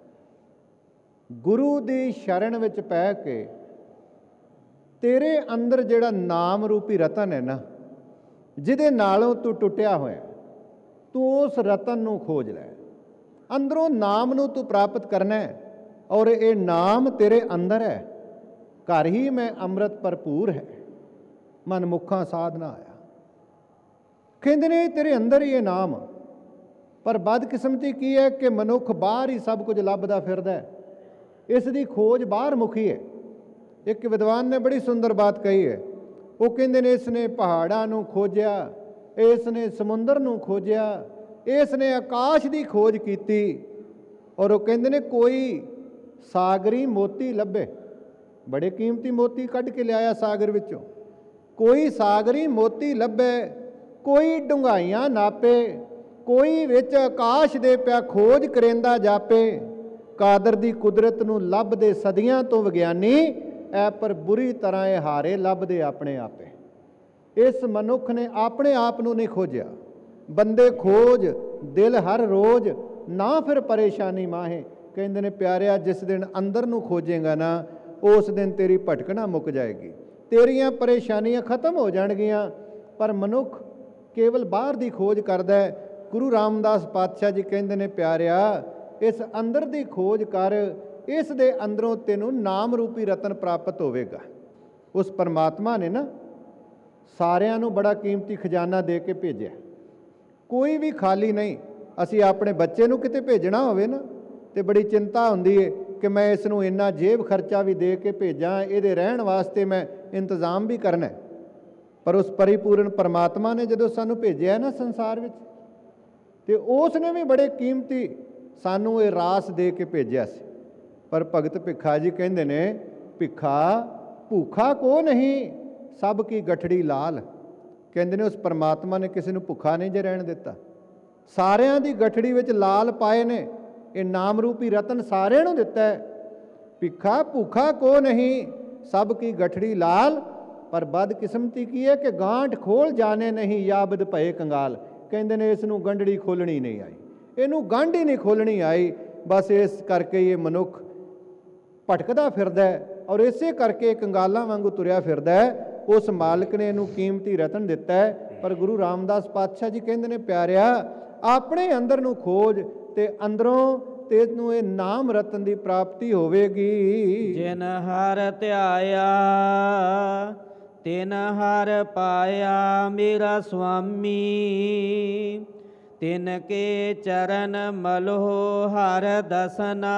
ਗੁਰੂ ਦੀ ਸ਼ਰਨ ਵਿੱਚ ਪੈ ਕੇ ਤੇਰੇ ਅੰਦਰ ਜਿਹੜਾ ਨਾਮ ਰੂਪੀ ਰਤਨ ਹੈ ਨਾ, ਜਿਹਦੇ ਨਾਲੋਂ ਤੂੰ ਟੁੱਟਿਆ ਹੋਇਆ, ਤੂੰ ਉਸ ਰਤਨ ਨੂੰ ਖੋਜ ਲੈ। ਅੰਦਰੋਂ ਨਾਮ ਨੂੰ ਤੂੰ ਪ੍ਰਾਪਤ ਕਰਨਾ ਹੈ, ਔਰ ਇਹ ਨਾਮ ਤੇਰੇ ਅੰਦਰ ਹੈ। ਘਰ ਹੀ ਮੈਂ ਅੰਮ੍ਰਿਤ ਭਰਪੂਰ ਹੈ, ਮਨ ਮੁਖਾਂ ਸਾਧਨਾ ਆਇਆ। ਕਹਿੰਦੇ ਨੇ ਤੇਰੇ ਅੰਦਰ ਹੀ ਇਹ ਨਾਮ। ਪਰ ਬਦਕਿਸਮਤੀ ਕੀ ਹੈ ਕਿ ਮਨੁੱਖ ਬਾਹਰ ਹੀ ਸਭ ਕੁਝ ਲੱਭਦਾ ਫਿਰਦਾ ਹੈ, ਇਸ ਦੀ ਖੋਜ ਬਾਹਰ ਮੁਖੀ ਹੈ। ਇੱਕ ਵਿਦਵਾਨ ਨੇ ਬੜੀ ਸੁੰਦਰ ਬਾਤ ਕਹੀ ਹੈ। ਉਹ ਕਹਿੰਦੇ ਨੇ ਇਸ ਨੇ ਪਹਾੜਾਂ ਨੂੰ ਖੋਜਿਆ, ਇਸ ਨੇ ਸਮੁੰਦਰ ਨੂੰ ਖੋਜਿਆ, ਇਸ ਨੇ ਆਕਾਸ਼ ਦੀ ਖੋਜ ਕੀਤੀ। ਔਰ ਉਹ ਕਹਿੰਦੇ ਨੇ ਕੋਈ ਸਾਗਰੀ ਮੋਤੀ ਲੱਭੇ, ਬੜੇ ਕੀਮਤੀ ਮੋਤੀ ਕੱਢ ਕੇ ਲਿਆਇਆ ਸਾਗਰ ਵਿੱਚੋਂ। ਕੋਈ ਸਾਗਰੀ ਮੋਤੀ ਲੱਭੇ, ਕੋਈ ਡੂੰਘਾਈਆਂ ਨਾਪੇ, ਕੋਈ ਵਿੱਚ ਆਕਾਸ਼ ਦੇ ਪਿਆ ਖੋਜ ਕਰੇਂਦਾ ਜਾਪੇ। ਕਾਦਰ ਦੀ ਕੁਦਰਤ ਨੂੰ ਲੱਭਦੇ ਸਦੀਆਂ ਤੋਂ ਵਿਗਿਆਨੀ, ਐ ਪਰ ਬੁਰੀ ਤਰ੍ਹਾਂ ਇਹ ਹਾਰੇ ਲੱਭਦੇ ਆਪਣੇ ਆਪੇ। ਇਸ ਮਨੁੱਖ ਨੇ ਆਪਣੇ ਆਪ ਨੂੰ ਨਹੀਂ ਖੋਜਿਆ। ਬੰਦੇ ਖੋਜ ਦਿਲ ਹਰ ਰੋਜ਼, ਨਾ ਫਿਰ ਪਰੇਸ਼ਾਨੀ ਮਾਹੇ। ਕਹਿੰਦੇ ਨੇ ਪਿਆਰਿਆ, ਜਿਸ ਦਿਨ ਅੰਦਰ ਨੂੰ ਖੋਜੇਗਾ ਨਾ, ਉਸ ਦਿਨ ਤੇਰੀ ਭਟਕਣਾ ਮੁੱਕ ਜਾਏਗੀ, ਤੇਰੀਆਂ ਪਰੇਸ਼ਾਨੀਆਂ ਖਤਮ ਹੋ ਜਾਣਗੀਆਂ। ਪਰ ਮਨੁੱਖ ਕੇਵਲ ਬਾਹਰ ਦੀ ਖੋਜ ਕਰਦਾ ਹੈ। ਗੁਰੂ ਰਾਮਦਾਸ ਪਾਤਸ਼ਾਹ ਜੀ ਕਹਿੰਦੇ ਨੇ ਪਿਆਰਿਆ, ਇਸ ਅੰਦਰ ਦੀ ਖੋਜ ਕਰ, ਇਸ ਦੇ ਅੰਦਰੋਂ ਤੈਨੂੰ ਨਾਮ ਰੂਪੀ ਰਤਨ ਪ੍ਰਾਪਤ ਹੋਵੇਗਾ। ਉਸ ਪਰਮਾਤਮਾ ਨੇ ਨਾ ਸਾਰਿਆਂ ਨੂੰ ਬੜਾ ਕੀਮਤੀ ਖਜ਼ਾਨਾ ਦੇ ਕੇ ਭੇਜਿਆ, ਕੋਈ ਵੀ ਖਾਲੀ ਨਹੀਂ। ਅਸੀਂ ਆਪਣੇ ਬੱਚੇ ਨੂੰ ਕਿਤੇ ਭੇਜਣਾ ਹੋਵੇ ਨਾ ਤੇ ਬੜੀ ਚਿੰਤਾ ਹੁੰਦੀ ਏ ਕਿ ਮੈਂ ਇਸ ਨੂੰ ਇੰਨਾ ਜੇਬ ਖਰਚਾ ਵੀ ਦੇ ਕੇ ਭੇਜਾਂ, ਇਹਦੇ ਰਹਿਣ ਵਾਸਤੇ ਮੈਂ ਇੰਤਜ਼ਾਮ ਵੀ ਕਰਨਾ। ਪਰ ਉਸ ਪਰਿਪੂਰਨ ਪਰਮਾਤਮਾ ਨੇ ਜਦੋਂ ਸਾਨੂੰ ਭੇਜਿਆ ਨਾ ਸੰਸਾਰ ਵਿੱਚ, ਤੇ ਉਸ ਨੇ ਵੀ ਬੜੇ ਕੀਮਤੀ ਸਾਨੂੰ ਇਹ ਰਾਸ ਦੇ ਕੇ ਭੇਜਿਆ ਸੀ। ਪਰ ਭਗਤ ਭਿੱਖਾ ਜੀ ਕਹਿੰਦੇ ਨੇ, ਭਿੱਖਾ ਭੁੱਖਾ ਕੋ ਨਹੀਂ ਸਭ ਕੀ ਗਠੜੀ ਲਾਲ। ਕਹਿੰਦੇ ਨੇ ਉਸ ਪਰਮਾਤਮਾ ਨੇ ਕਿਸੇ ਨੂੰ ਭੁੱਖਾ ਨਹੀਂ ਜੇ ਰਹਿਣ ਦਿੱਤਾ, ਸਾਰਿਆਂ ਦੀ ਗਠੜੀ ਵਿੱਚ ਲਾਲ ਪਾਏ ਨੇ। ਇਹ ਨਾਮ ਰੂਪੀ ਰਤਨ ਸਾਰਿਆਂ ਨੂੰ ਦਿੱਤਾ ਹੈ। ਭਿੱਖਾ ਭੁੱਖਾ ਕੋ ਨਹੀਂ ਸਭ ਕੀ ਗਠੜੀ ਲਾਲ, ਪਰ ਬਦਕਿਸਮਤੀ ਕੀ ਹੈ ਕਿ ਗਾਂਠ ਖੋਲ ਜਾਣੇ ਨਹੀਂ ਯਾਬਦ ਭਏ ਕੰਗਾਲ। ਕਹਿੰਦੇ ਨੇ ਇਸ ਨੂੰ ਗੰਢੜੀ ਖੋਲਣੀ ਨਹੀਂ ਆਈ, ਇਹਨੂੰ ਗੰਢ ਹੀ ਨਹੀਂ ਖੋਲਣੀ ਆਈ। ਬਸ ਇਸ ਕਰਕੇ ਇਹ ਮਨੁੱਖ ਭਟਕਦਾ ਫਿਰਦਾ ਹੈ ਔਰ ਇਸੇ ਕਰਕੇ ਕੰਗਾਲਾਂ ਵਾਂਗੂ ਤੁਰਿਆ ਫਿਰਦਾ ਹੈ। ਉਸ ਮਾਲਕ ਨੇ ਇਹਨੂੰ ਕੀਮਤੀ ਰਤਨ ਦਿੱਤਾ ਹੈ। ਪਰ ਗੁਰੂ ਰਾਮਦਾਸ ਪਾਤਸ਼ਾਹ ਜੀ ਕਹਿੰਦੇ ਨੇ, ਪਿਆਰਿਆ ਆਪਣੇ ਅੰਦਰ ਨੂੰ ਖੋਜ ਤੇ ਅੰਦਰੋਂ ਤੈਨੂੰ ਇਹ ਨਾਮ ਰਤਨ ਦੀ ਪ੍ਰਾਪਤੀ ਹੋਵੇਗੀ। ਜਿਨ ਹਰ ਧਿਆਇਆ ਤਿਨ ਹਰ ਪਾਇਆ, ਮੇਰਾ ਸੁਆਮੀ ਤਿਨ ਕੇ ਚਰਨ ਮਲੋ ਹਰ ਦਸਨਾ।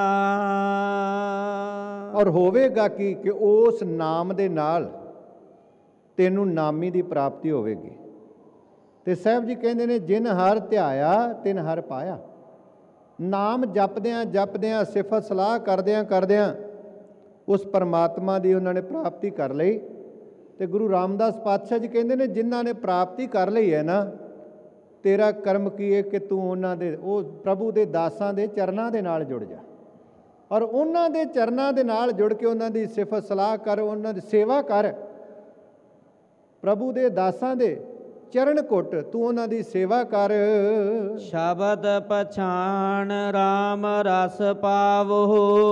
ਔਰ ਹੋਵੇਗਾ ਕਿ ਉਸ ਨਾਮ ਦੇ ਨਾਲ ਤੈਨੂੰ ਨਾਮੀ ਦੀ ਪ੍ਰਾਪਤੀ ਹੋਵੇਗੀ। ਤੇ ਸਾਹਿਬ ਜੀ ਕਹਿੰਦੇ ਨੇ, ਜਿਨ ਹਰ ਧਿਆਇਆ ਤਿਨ ਹਰ ਪਾਇਆ। ਨਾਮ ਜਪਦਿਆਂ ਜਪਦਿਆਂ, ਸਿਫਤ ਸਲਾਹ ਕਰਦਿਆਂ ਕਰਦਿਆਂ ਉਸ ਪਰਮਾਤਮਾ ਦੀ ਉਹਨਾਂ ਨੇ ਪ੍ਰਾਪਤੀ ਕਰ ਲਈ। ਤੇ ਗੁਰੂ ਰਾਮਦਾਸ ਪਾਤਸ਼ਾਹ ਜੀ ਕਹਿੰਦੇ ਨੇ, ਜਿਨ੍ਹਾਂ ਨੇ ਪ੍ਰਾਪਤੀ ਕਰ ਲਈ ਹੈ ਨਾ, ਤੇਰਾ ਕਰਮ ਕੀ ਹੈ ਕਿ ਤੂੰ ਉਹਨਾਂ ਦੇ, ਉਹ ਪ੍ਰਭੂ ਦੇ ਦਾਸਾਂ ਦੇ ਚਰਨਾਂ ਦੇ ਨਾਲ ਜੁੜ ਜਾ ਔਰ ਉਹਨਾਂ ਦੇ ਚਰਨਾਂ ਦੇ ਨਾਲ ਜੁੜ ਕੇ ਉਹਨਾਂ ਦੀ ਸਿਫਤ ਸਲਾਹ ਕਰ, ਉਹਨਾਂ ਦੀ ਸੇਵਾ ਕਰ। ਪ੍ਰਭੂ ਦੇ ਦਾਸਾਂ ਦੇ ਚਰਨ ਘੁੱਟ ਤੂੰ ਉਹਨਾਂ ਦੀ ਸੇਵਾ ਕਰ। ਸ਼ਬਦ ਪਛਾਣ ਰਾਮ ਰਸ ਪਾਵੋ,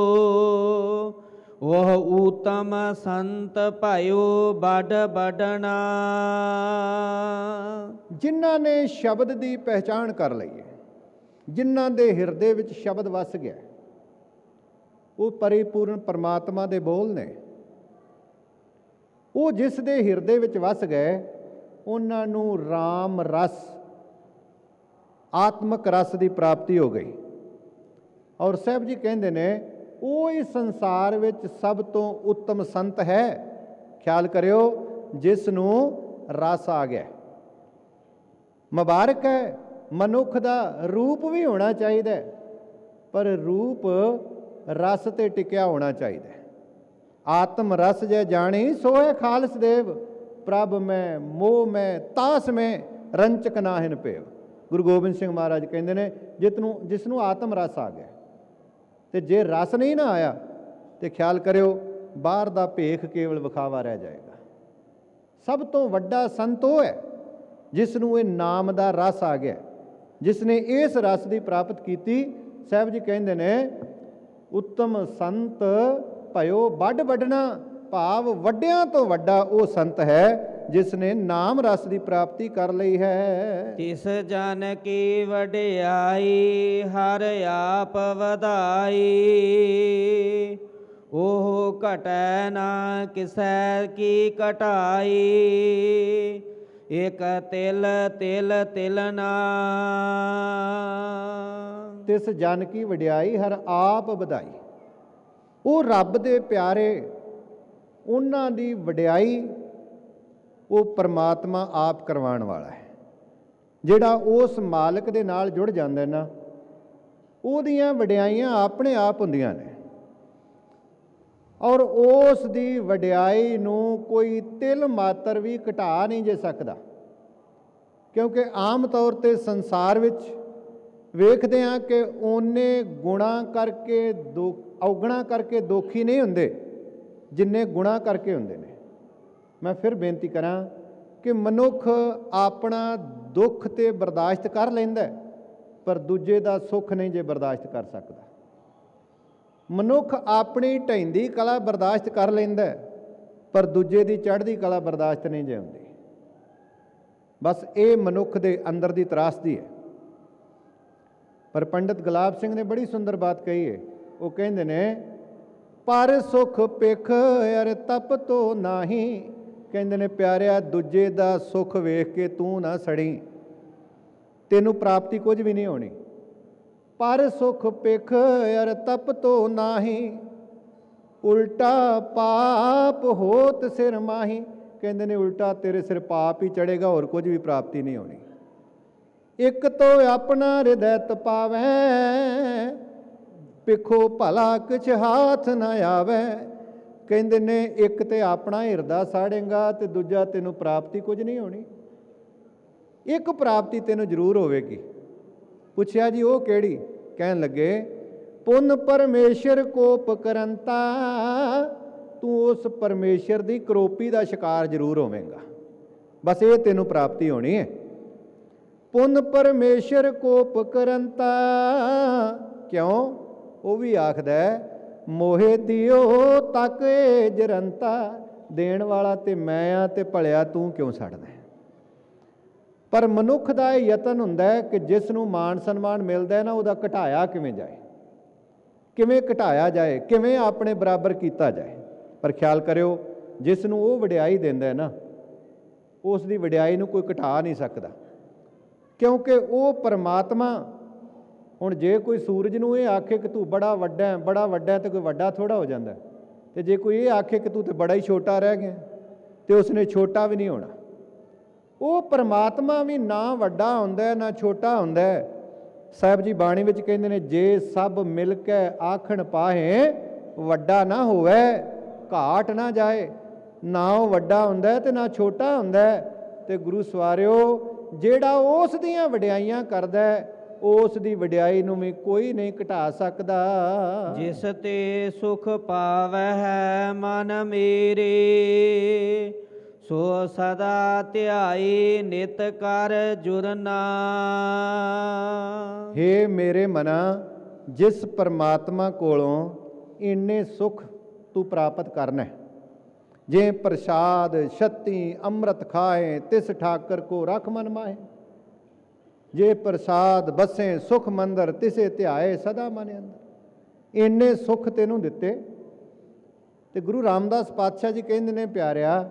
ਉਹ ਊਤਮ ਸੰਤ ਭਇਓ ਬੜ ਬੜਨਾ। ਜਿਨ੍ਹਾਂ ਨੇ ਸ਼ਬਦ ਦੀ ਪਹਿਚਾਣ ਕਰ ਲਈ ਹੈ, ਜਿਨ੍ਹਾਂ ਦੇ ਹਿਰਦੇ ਵਿੱਚ ਸ਼ਬਦ ਵਸ ਗਿਆ, ਉਹ ਪਰਿਪੂਰਨ ਪਰਮਾਤਮਾ ਦੇ ਬੋਲ ਨੇ। ਉਹ ਜਿਸ ਦੇ ਹਿਰਦੇ ਵਿੱਚ ਵਸ ਗਏ, ਉਹਨਾਂ ਨੂੰ ਰਾਮ ਰਸ, ਆਤਮਕ ਰਸ ਦੀ ਪ੍ਰਾਪਤੀ ਹੋ ਗਈ। ਔਰ ਸਾਹਿਬ ਜੀ ਕਹਿੰਦੇ ਨੇ, ਉਹ ਇਸ ਸੰਸਾਰ ਵਿੱਚ ਸਭ ਤੋਂ ਉੱਤਮ ਸੰਤ ਹੈ। ਖਿਆਲ ਕਰਿਓ, ਜਿਸ ਨੂੰ ਰਸ ਆ ਗਿਆ। ਮੁਬਾਰਕ ਹੈ, ਮਨੁੱਖ ਦਾ ਰੂਪ ਵੀ ਹੋਣਾ ਚਾਹੀਦਾ, ਪਰ ਰੂਪ ਰਸ ਤੇ ਟਿਕਿਆ ਹੋਣਾ ਚਾਹੀਦਾ। ਆਤਮ ਰਸ ਜੈ ਜਾਣੀ ਸੋਏ ਖਾਲਸ ਦੇਵ, ਪ੍ਰਭ ਮੈਂ ਮੋਹ ਮੈਂ ਤਾਸ ਮੈਂ ਰੰਚਕ ਨਾਹਿਨ ਪੇਵ। ਗੁਰੂ ਗੋਬਿੰਦ ਸਿੰਘ ਮਹਾਰਾਜ ਕਹਿੰਦੇ ਨੇ, ਜਿਸ ਨੂੰ ਆਤਮ ਰਸ ਆ ਗਿਆ, ਤੇ ਜੇ ਰਸ ਨਹੀਂ ਨਾ ਆਇਆ ਤੇ ਖਿਆਲ ਕਰਿਓ ਬਾਹਰ ਦਾ ਭੇਖ ਕੇਵਲ ਵਿਖਾਵਾ ਰਹਿ ਜਾਏਗਾ। ਸਭ ਤੋਂ ਵੱਡਾ ਸੰਤ ਉਹ ਹੈ ਜਿਸ ਨੂੰ ਇਹ ਨਾਮ ਦਾ ਰਸ ਆ ਗਿਆ, ਜਿਸ ਨੇ ਇਸ ਰਸ ਦੀ ਪ੍ਰਾਪਤ ਕੀਤੀ। ਸਾਹਿਬ ਜੀ ਕਹਿੰਦੇ ਨੇ, ਉੱਤਮ ਸੰਤ ਭਇਓ ਵੱਡ ਵੱਡਣਾ, ਭਾਵ ਵੱਡਿਆਂ ਤੋਂ ਵੱਡਾ ਉਹ ਸੰਤ ਹੈ ਜਿਸ ਨੇ ਨਾਮ ਰਸ ਦੀ ਪ੍ਰਾਪਤੀ ਕਰ ਲਈ ਹੈ। ਤਿਸ ਜਨ ਕੀ ਵਡਿਆਈ ਹਰ ਆਪ ਵਧਾਈ, ਉਹ ਘਟੈ ਨਾ ਕਿਸੈ ਕੀ ਘਟਾਈ, ਇਕ ਤਿਲ ਤਿਲ ਤਿਲਨਾ। ਤਿਸ ਜਨ ਕੀ ਵਡਿਆਈ ਹਰ ਆਪ ਵਧਾਈ। ਉਹ ਰੱਬ ਦੇ ਪਿਆਰੇ, ਉਹਨਾਂ ਦੀ ਵਡਿਆਈ ਉਹ ਪਰਮਾਤਮਾ ਆਪ ਕਰਵਾਉਣ ਵਾਲਾ ਹੈ। ਜਿਹੜਾ ਉਸ ਮਾਲਕ ਦੇ ਨਾਲ ਜੁੜ ਜਾਂਦਾ ਨਾ, ਉਹਦੀਆਂ ਵਡਿਆਈਆਂ ਆਪਣੇ ਆਪ ਹੁੰਦੀਆਂ ਨੇ। ਔਰ ਉਸ ਦੀ ਵਡਿਆਈ ਨੂੰ ਕੋਈ ਤਿਲ ਮਾਤਰ ਵੀ ਘਟਾ ਨਹੀਂ ਜੇ ਸਕਦਾ, ਕਿਉਂਕਿ ਆਮ ਤੌਰ 'ਤੇ ਸੰਸਾਰ ਵਿੱਚ ਵੇਖਦੇ ਹਾਂ ਕਿ ਓਨੇ ਗੁਣਾ ਕਰਕੇ ਔਗਣਾ ਕਰਕੇ ਦੋਖੀ ਨਹੀਂ ਹੁੰਦੇ ਜਿੰਨੇ ਗੁਣਾ ਕਰਕੇ ਹੁੰਦੇ ਨੇ। ਮੈਂ ਫਿਰ ਬੇਨਤੀ ਕਰਾਂ ਕਿ ਮਨੁੱਖ ਆਪਣਾ ਦੁੱਖ ਤੇ ਬਰਦਾਸ਼ਤ ਕਰ ਲੈਂਦਾ, ਪਰ ਦੂਜੇ ਦਾ ਸੁੱਖ ਨਹੀਂ ਜੇ ਬਰਦਾਸ਼ਤ ਕਰ ਸਕਦਾ। ਮਨੁੱਖ ਆਪਣੀ ਢਹਿੰਦੀ ਕਲਾ ਬਰਦਾਸ਼ਤ ਕਰ ਲੈਂਦਾ, ਪਰ ਦੂਜੇ ਦੀ ਚੜ੍ਹਦੀ ਕਲਾ ਬਰਦਾਸ਼ਤ ਨਹੀਂ ਜੇ ਹੁੰਦੀ। ਬਸ ਇਹ ਮਨੁੱਖ ਦੇ ਅੰਦਰ ਦੀ ਤਰਾਸਦੀ ਹੈ। ਪਰ ਪੰਡਿਤ ਗੁਲਾਬ ਸਿੰਘ ਨੇ ਬੜੀ ਸੁੰਦਰ ਬਾਤ ਕਹੀ ਹੈ। ਉਹ ਕਹਿੰਦੇ ਨੇ, ਪਰ ਸੁਖ ਪਿਖ ਅਰ ਤਪ ਤੋ ਨਾਹੀ। ਕਹਿੰਦੇ ਨੇ ਪਿਆਰਿਆ, ਦੂਜੇ ਦਾ ਸੁਖ ਵੇਖ ਕੇ ਤੂੰ ਨਾ ਸੜੀ, ਤੈਨੂੰ ਪ੍ਰਾਪਤੀ ਕੁਝ ਵੀ ਨਹੀਂ ਹੋਣੀ। ਪਰ ਸੁਖ ਪਿਖ ਅਰ ਤਪ ਤੋ ਨਾਹੀ, ਉਲਟਾ ਪਾਪ ਹੋਤ ਸਿਰ ਮਾਹੀ। ਕਹਿੰਦੇ ਨੇ ਉਲਟਾ ਤੇਰੇ ਸਿਰ ਪਾਪ ਹੀ ਚੜੇਗਾ, ਹੋਰ ਕੁਝ ਵੀ ਪ੍ਰਾਪਤੀ ਨਹੀਂ ਹੋਣੀ। ਇੱਕ ਤੋਂ ਆਪਣਾ ਹਿਰਦੈ ਤਪਾਵੈ, ਪਿੱਖੋ ਭਲਾ ਕਿਛ ਹਾਥ ਨਾ ਆਵੈ। ਕਹਿੰਦੇ ਨੇ ਇੱਕ ਤੇ ਆਪਣਾ ਹਿਰਦਾ ਸਾੜੇਗਾ ਤੇ ਦੂਜਾ ਤੈਨੂੰ ਪ੍ਰਾਪਤੀ ਕੁਝ ਨਹੀਂ ਹੋਣੀ। ਇੱਕ ਪ੍ਰਾਪਤੀ ਤੈਨੂੰ ਜ਼ਰੂਰ ਹੋਵੇਗੀ। ਪੁੱਛਿਆ ਜੀ ਉਹ ਕਿਹੜੀ? ਕਹਿਣ ਲੱਗੇ ਪੁੰਨ ਪਰਮੇਸ਼ਰ ਕੋਪ ਕਰੰਤਾ। ਤੂੰ ਉਸ ਪਰਮੇਸ਼ਰ ਦੀ ਕਰੋਪੀ ਦਾ ਸ਼ਿਕਾਰ ਜ਼ਰੂਰ ਹੋਵੇਂਗਾ, ਬਸ ਇਹ ਤੈਨੂੰ ਪ੍ਰਾਪਤੀ ਹੋਣੀ ਹੈ। ਪੁੰਨ ਪਰਮੇਸ਼ਰ ਕੋਪ ਕਰੰਤਾ। ਕਿਉਂ? ਉਹ ਵੀ ਆਖਦਾ ਮੋਹੇ ਦਿਓ ਤੱਕ ਏ ਜਰੰਤਾ। ਦੇਣ ਵਾਲਾ ਤੇ ਮੈਂ ਆ ਤੇ ਭਲਿਆ ਤੂੰ ਕਿਉਂ ਛੱਡਦਾ? ਪਰ ਮਨੁੱਖ ਦਾ ਇਹ ਯਤਨ ਹੁੰਦਾ ਹੈ ਕਿ ਜਿਸ ਨੂੰ ਮਾਣ ਸਨਮਾਨ ਮਿਲਦਾ ਨਾ, ਉਹਦਾ ਘਟਾਇਆ ਕਿਵੇਂ ਜਾਏ, ਕਿਵੇਂ ਘਟਾਇਆ ਜਾਏ, ਕਿਵੇਂ ਆਪਣੇ ਬਰਾਬਰ ਕੀਤਾ ਜਾਏ। ਪਰ ਖਿਆਲ ਕਰਿਓ, ਜਿਸ ਨੂੰ ਉਹ ਵਡਿਆਈ ਦਿੰਦਾ ਨਾ, ਉਸ ਦੀ ਵਡਿਆਈ ਨੂੰ ਕੋਈ ਘਟਾ ਨਹੀਂ ਸਕਦਾ, ਕਿਉਂਕਿ ਉਹ ਪਰਮਾਤਮਾ। ਹੁਣ ਜੇ ਕੋਈ ਸੂਰਜ ਨੂੰ ਇਹ ਆਖੇ ਕਿ ਤੂੰ ਬੜਾ ਵੱਡਾ ਬੜਾ ਵੱਡਾ, ਤੇ ਕੋਈ ਵੱਡਾ ਥੋੜ੍ਹਾ ਹੋ ਜਾਂਦਾ। ਤੇ ਜੇ ਕੋਈ ਇਹ ਆਖੇ ਕਿ ਤੂੰ ਤੇ ਬੜਾ ਹੀ ਛੋਟਾ ਰਹਿ ਗਿਆ, ਤੇ ਉਸਨੇ ਛੋਟਾ ਵੀ ਨਹੀਂ ਹੋਣਾ। ਉਹ ਪਰਮਾਤਮਾ ਵੀ ਨਾ ਵੱਡਾ ਹੁੰਦਾ ਨਾ ਛੋਟਾ ਹੁੰਦਾ। ਸਾਹਿਬ ਜੀ ਬਾਣੀ ਵਿੱਚ ਕਹਿੰਦੇ ਨੇ, ਜੇ ਸਭ ਮਿਲ ਕੇ ਆਖਣ ਪਾਹੇ, ਵੱਡਾ ਨਾ ਹੋਵੇ ਘਾਟ ਨਾ ਜਾਏ। ਨਾ ਉਹ ਵੱਡਾ ਹੁੰਦਾ ਤੇ ਨਾ ਛੋਟਾ ਹੁੰਦਾ। ਤੇ ਗੁਰੂ ਸਵਾਰਿਓ, ਜਿਹੜਾ ਉਸ ਦੀਆਂ ਵਡਿਆਈਆਂ ਕਰਦਾ, ਉਸ ਦੀ ਵਡਿਆਈ ਨੂੰ ਵੀ ਕੋਈ ਨਹੀਂ ਘਟਾ ਸਕਦਾ। ਜਿਸ ਤੇ ਸੁਖ ਪਾਵੈ ਮਨ ਮੇਰੇ, ਸੋ ਸਦਾ ਧਿਆਈ ਨਿਤ ਕਰ ਜੁਰਨਾ। ਹੇ ਮੇਰੇ ਮਨਾ, ਜਿਸ ਪਰਮਾਤਮਾ ਕੋਲੋਂ ਇੰਨੇ ਸੁਖ ਤੂੰ ਪ੍ਰਾਪਤ ਕਰਨਾ ਹੈ, ਜੇ ਪ੍ਰਸਾਦ ਛੱਤੀ ਅੰਮ੍ਰਿਤ ਖਾਏ, ਤਿਸ ਠਾਕਰ ਕੋ ਰਖ ਮਨ ਮਾਹੇ। ਜੇ ਪ੍ਰਸਾਦ ਬਸੇ ਸੁਖ ਮੰਦਰ, ਤਿਸੇ ਧਿਆਏ ਸਦਾ ਮਨ ਅੰਦਰ। ਇੰਨੇ ਸੁਖ ਤੈਨੂੰ ਦਿੱਤੇ। ਤੇ ਗੁਰੂ ਰਾਮਦਾਸ ਪਾਤਸ਼ਾਹ ਜੀ ਕਹਿੰਦੇ ਨੇ, ਪਿਆਰਿਆ,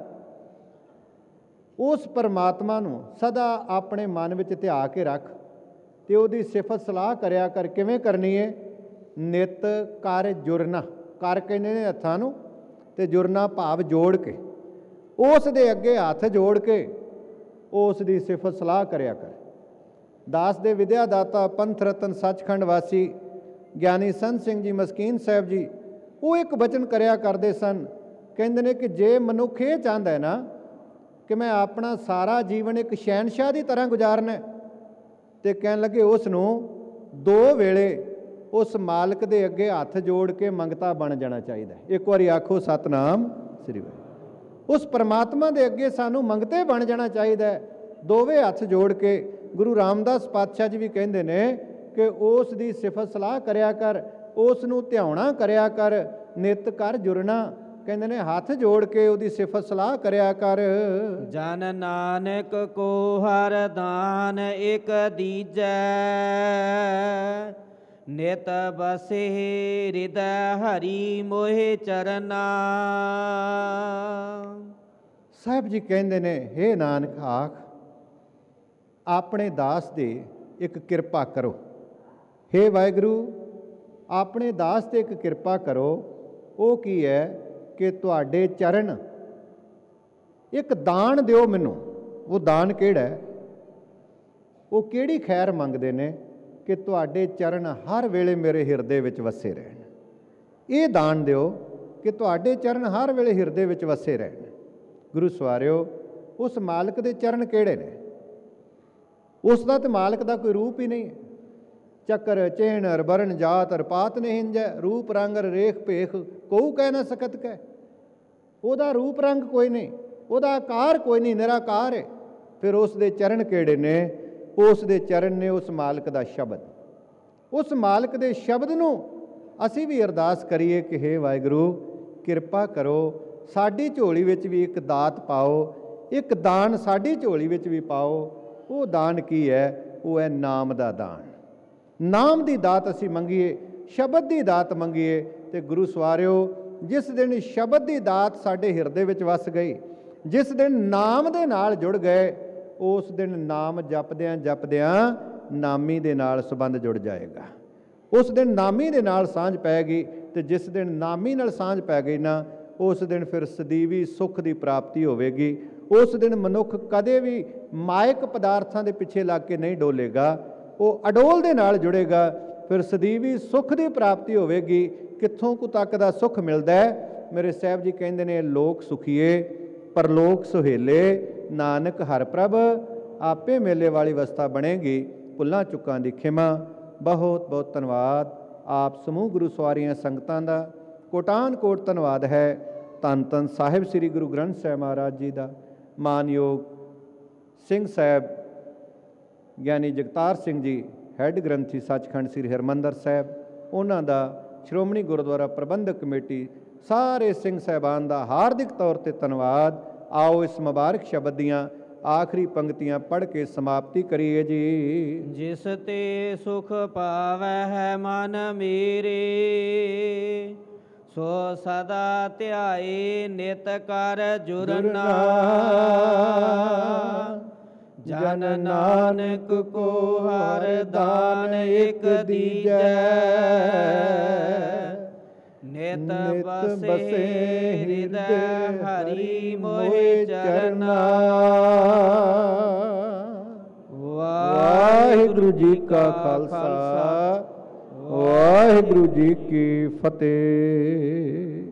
ਉਸ ਪਰਮਾਤਮਾ ਨੂੰ ਸਦਾ ਆਪਣੇ ਮਨ ਵਿੱਚ ਧਿਆ ਕੇ ਰੱਖ ਤੇ ਉਹਦੀ ਸਿਫਤ ਸਲਾਹ ਕਰਿਆ ਕਰ। ਕਿਵੇਂ ਕਰਨੀ ਹੈ? ਨਿਤ ਕਰ ਜੁਰਨਾ। ਕਰ ਕਹਿੰਦੇ ਨੇ ਹੱਥਾਂ ਨੂੰ, ਤੇ ਜੁਰਨਾ ਭਾਵ ਜੋੜ ਕੇ, ਉਸ ਦੇ ਅੱਗੇ ਹੱਥ ਜੋੜ ਕੇ ਉਸ ਦੀ ਸਿਫਤ ਸਲਾਹ ਕਰਿਆ ਕਰ। ਦਾਸ ਦੇ ਵਿਦਿਆ ਦਾਤਾ, ਪੰਥ ਰਤਨ, ਸੱਚਖੰਡ ਵਾਸੀ ਗਿਆਨੀ ਸੰਤ ਸਿੰਘ ਜੀ ਮਸਕੀਨ ਸਾਹਿਬ ਜੀ, ਉਹ ਇੱਕ ਬਚਨ ਕਰਿਆ ਕਰਦੇ ਸਨ। ਕਹਿੰਦੇ ਨੇ ਕਿ ਜੇ ਮਨੁੱਖ ਇਹ ਚਾਹੁੰਦਾ ਹੈ ਨਾ ਕਿ ਮੈਂ ਆਪਣਾ ਸਾਰਾ ਜੀਵਨ ਇੱਕ ਸ਼ਹਿਨਸ਼ਾਹ ਦੀ ਤਰ੍ਹਾਂ ਗੁਜ਼ਾਰਨਾ, ਤੇ ਕਹਿਣ ਲੱਗੇ ਉਸ ਨੂੰ 2 ਵੇਲੇ ਉਸ ਮਾਲਕ ਦੇ ਅੱਗੇ ਹੱਥ ਜੋੜ ਕੇ ਮੰਗਤਾ ਬਣ ਜਾਣਾ ਚਾਹੀਦਾ। ਇੱਕ ਵਾਰੀ ਆਖੋ ਸਤਨਾਮ ਸ੍ਰੀ ਵਾਹਿਗੁਰੂ। ਉਸ ਪਰਮਾਤਮਾ ਦੇ ਅੱਗੇ ਸਾਨੂੰ ਮੰਗਤੇ ਬਣ ਜਾਣਾ ਚਾਹੀਦਾ, ਦੋਵੇਂ ਹੱਥ ਜੋੜ ਕੇ। ਗੁਰੂ ਰਾਮਦਾਸ ਪਾਤਸ਼ਾਹ ਜੀ ਵੀ ਕਹਿੰਦੇ ਨੇ ਕਿ ਉਸ ਦੀ ਸਿਫਤ ਸਲਾਹ ਕਰਿਆ ਕਰ, ਉਸ ਨੂੰ ਧਿਆਉਣਾ ਕਰਿਆ ਕਰ, ਨਿਤ ਕਰ ਜੁਰਨਾ। ਕਹਿੰਦੇ ਨੇ ਹੱਥ ਜੋੜ ਕੇ ਉਹਦੀ ਸਿਫਤ ਸਲਾਹ ਕਰਿਆ ਕਰ। ਜਨ ਨਾਨਕ ਕੋ ਹਰ ਦਾਨ ਇਕ ਦੀਜੈ, ਨਿਤ ਬਸੇ ਹਿਰਦੈ ਹਰੀ ਮੋਹਿ ਚਰਨਾ। ਸਾਹਿਬ ਜੀ ਕਹਿੰਦੇ ਨੇ, ਹੇ ਨਾਨਕ ਆਖ, ਆਪਣੇ ਦਾਸ ਦੇ ਇੱਕ ਕਿਰਪਾ ਕਰੋ। ਹੇ ਵਾਹਿਗੁਰੂ, ਆਪਣੇ ਦਾਸ ਤੇ ਇੱਕ ਕਿਰਪਾ ਕਰੋ। ਉਹ ਕੀ ਹੈ ਕਿ ਤੁਹਾਡੇ ਚਰਨ ਇੱਕ ਦਾਨ ਦਿਓ ਮੈਨੂੰ। ਉਹ ਦਾਨ ਕਿਹੜਾ ਹੈ? ਉਹ ਕਿਹੜੀ ਖੈਰ ਮੰਗਦੇ ਨੇ ਕਿ ਤੁਹਾਡੇ ਚਰਨ ਹਰ ਵੇਲੇ ਮੇਰੇ ਹਿਰਦੇ ਵਿੱਚ ਵਸੇ ਰਹਿਣ। ਇਹ ਦਾਨ ਦਿਓ ਕਿ ਤੁਹਾਡੇ ਚਰਨ ਹਰ ਵੇਲੇ ਹਿਰਦੇ ਵਿੱਚ ਵਸੇ ਰਹਿਣ। ਗੁਰੂ ਸਵਾਰਿਓ, ਉਸ ਮਾਲਕ ਦੇ ਚਰਨ ਕਿਹੜੇ ਨੇ? ਉਸ ਦਾ ਤੇ ਮਾਲਕ ਦਾ ਕੋਈ ਰੂਪ ਹੀ ਨਹੀਂ ਹੈ। ਚੱਕਰ ਚਿਹਨ ਅਰ ਬਰਨ ਜਾਤ ਅਰ ਪਾਤ ਨਹੀਂ ਹਿੰਜੈ, ਰੂਪ ਰੰਗ ਅਰ ਰੇਖ ਭੇਖ ਕਉ ਕਹਿ ਨਾ ਸਕਤ ਕਹਿ। ਉਹਦਾ ਰੂਪ ਰੰਗ ਕੋਈ ਨਹੀਂ, ਉਹਦਾ ਆਕਾਰ ਕੋਈ ਨਹੀਂ, ਨਿਰਾਕਾਰ ਹੈ। ਫਿਰ ਉਸ ਦੇ ਚਰਨ ਕਿਹੜੇ ਨੇ? ਉਸ ਦੇ ਚਰਨ ਨੇ ਉਸ ਮਾਲਕ ਦਾ ਸ਼ਬਦ। ਉਸ ਮਾਲਕ ਦੇ ਸ਼ਬਦ ਨੂੰ ਅਸੀਂ ਵੀ ਅਰਦਾਸ ਕਰੀਏ ਕਿ ਹੇ ਵਾਹਿਗੁਰੂ, ਕਿਰਪਾ ਕਰੋ, ਸਾਡੀ ਝੋਲੀ ਵਿੱਚ ਵੀ ਇੱਕ ਦਾਤ ਪਾਓ, ਇੱਕ ਦਾਨ ਸਾਡੀ ਝੋਲੀ ਵਿੱਚ ਵੀ ਪਾਓ। ਉਹ ਦਾਨ ਕੀ ਹੈ? ਉਹ ਹੈ ਨਾਮ ਦਾ ਦਾਨ। ਨਾਮ ਦੀ ਦਾਤ ਅਸੀਂ ਮੰਗੀਏ, ਸ਼ਬਦ ਦੀ ਦਾਤ ਮੰਗੀਏ। ਤੇ ਗੁਰੂ ਸਵਾਰਿਓ, ਜਿਸ ਦਿਨ ਸ਼ਬਦ ਦੀ ਦਾਤ ਸਾਡੇ ਹਿਰਦੇ ਵਿੱਚ ਵਸ ਗਈ, ਜਿਸ ਦਿਨ ਨਾਮ ਦੇ ਨਾਲ ਜੁੜ ਗਏ, ਉਸ ਦਿਨ ਨਾਮ ਜਪਦਿਆਂ ਜਪਦਿਆਂ ਨਾਮੀ ਦੇ ਨਾਲ ਸੰਬੰਧ ਜੁੜ ਜਾਏਗਾ। ਉਸ ਦਿਨ ਨਾਮੀ ਦੇ ਨਾਲ ਸਾਂਝ ਪੈਗੀ, ਤੇ ਜਿਸ ਦਿਨ ਨਾਮੀ ਨਾਲ ਸਾਂਝ ਪੈ ਗਈ ਨਾ, ਉਸ ਦਿਨ ਫਿਰ ਸਦੀਵੀ ਸੁੱਖ ਦੀ ਪ੍ਰਾਪਤੀ ਹੋਵੇਗੀ। ਉਸ ਦਿਨ ਮਨੁੱਖ ਕਦੇ ਵੀ ਮਾਇਕ ਪਦਾਰਥਾਂ ਦੇ ਪਿੱਛੇ ਲੱਗ ਕੇ ਨਹੀਂ ਡੋਲੇਗਾ, ਉਹ ਅਡੋਲ ਦੇ ਨਾਲ ਜੁੜੇਗਾ, ਫਿਰ ਸਦੀਵੀ ਸੁੱਖ ਦੀ ਪ੍ਰਾਪਤੀ ਹੋਵੇਗੀ। ਕਿੱਥੋਂ ਕੁ ਤੱਕ ਦਾ ਸੁੱਖ ਮਿਲਦਾ ਹੈ? ਮੇਰੇ ਸਾਹਿਬ ਜੀ ਕਹਿੰਦੇ ਨੇ, ਲੋਕ ਸੁਖੀਏ ਪਰਲੋਕ ਸੁਹੇਲੇ, ਨਾਨਕ ਹਰਿ ਪ੍ਰਭ ਆਪੇ ਮੇਲੇ ਵਾਲੀ ਅਵਸਥਾ ਬਣੇਗੀ। ਭੁੱਲਾਂ ਚੁੱਕਾਂ ਦੀ ਖਿਮਾ। ਬਹੁਤ ਬਹੁਤ ਧੰਨਵਾਦ ਆਪ ਸਮੂਹ ਗੁਰੂ ਸਵਾਰੀਆਂ ਸੰਗਤਾਂ ਦਾ, ਕੋਟਾਨ ਕੋਟ ਧੰਨਵਾਦ ਹੈ। ਧੰਨ ਧੰਨ ਸਾਹਿਬ ਸ੍ਰੀ ਗੁਰੂ ਗ੍ਰੰਥ ਸਾਹਿਬ ਮਹਾਰਾਜ ਜੀ ਦਾ, ਮਾਨਯੋਗ ਸਿੰਘ ਸਾਹਿਬ ਗਿਆਨੀ ਜਗਤਾਰ ਸਿੰਘ ਜੀ ਹੈੱਡ ਗ੍ਰੰਥੀ ਸੱਚਖੰਡ ਸ੍ਰੀ ਹਰਿਮੰਦਰ ਸਾਹਿਬ, ਉਹਨਾਂ ਦਾ, ਸ਼੍ਰੋਮਣੀ ਗੁਰਦੁਆਰਾ ਪ੍ਰਬੰਧਕ ਕਮੇਟੀ, ਸਾਰੇ ਸਿੰਘ ਸਾਹਿਬਾਨ ਦਾ ਹਾਰਦਿਕ ਤੌਰ 'ਤੇ ਧੰਨਵਾਦ। ਆਓ ਇਸ ਮੁਬਾਰਕ ਸ਼ਬਦ ਦੀਆਂ ਆਖਰੀ ਪੰਕਤੀਆਂ ਪੜ੍ਹ ਕੇ ਸਮਾਪਤੀ ਕਰੀਏ ਜੀ। ਜਿਸ ਤੇ ਸੁਖ ਪਾਵੈ ਹੈ ਮਨ ਮੇਰੇ, ਸੋ ਸਦਾ ਧਿਆਏ ਨਿਤ ਕਰ ਜੁਰਨਾ। ਜਨ ਨਾਨਕ ਕੋ ਹਰ ਦਾਨ ਇਕ ਦੀਜੈ, ਨਿਤ ਬਸੇ ਹਿਰਦੈ ਹਰੀ ਮੋਹਿ ਚਰਨਾ। ਵਾਹਿਗੁਰੂ ਜੀ ਕਾ ਖਾਲਸਾ, ਵਾਹਿਗੁਰੂ ਜੀ ਕੀ ਫਤਿਹ।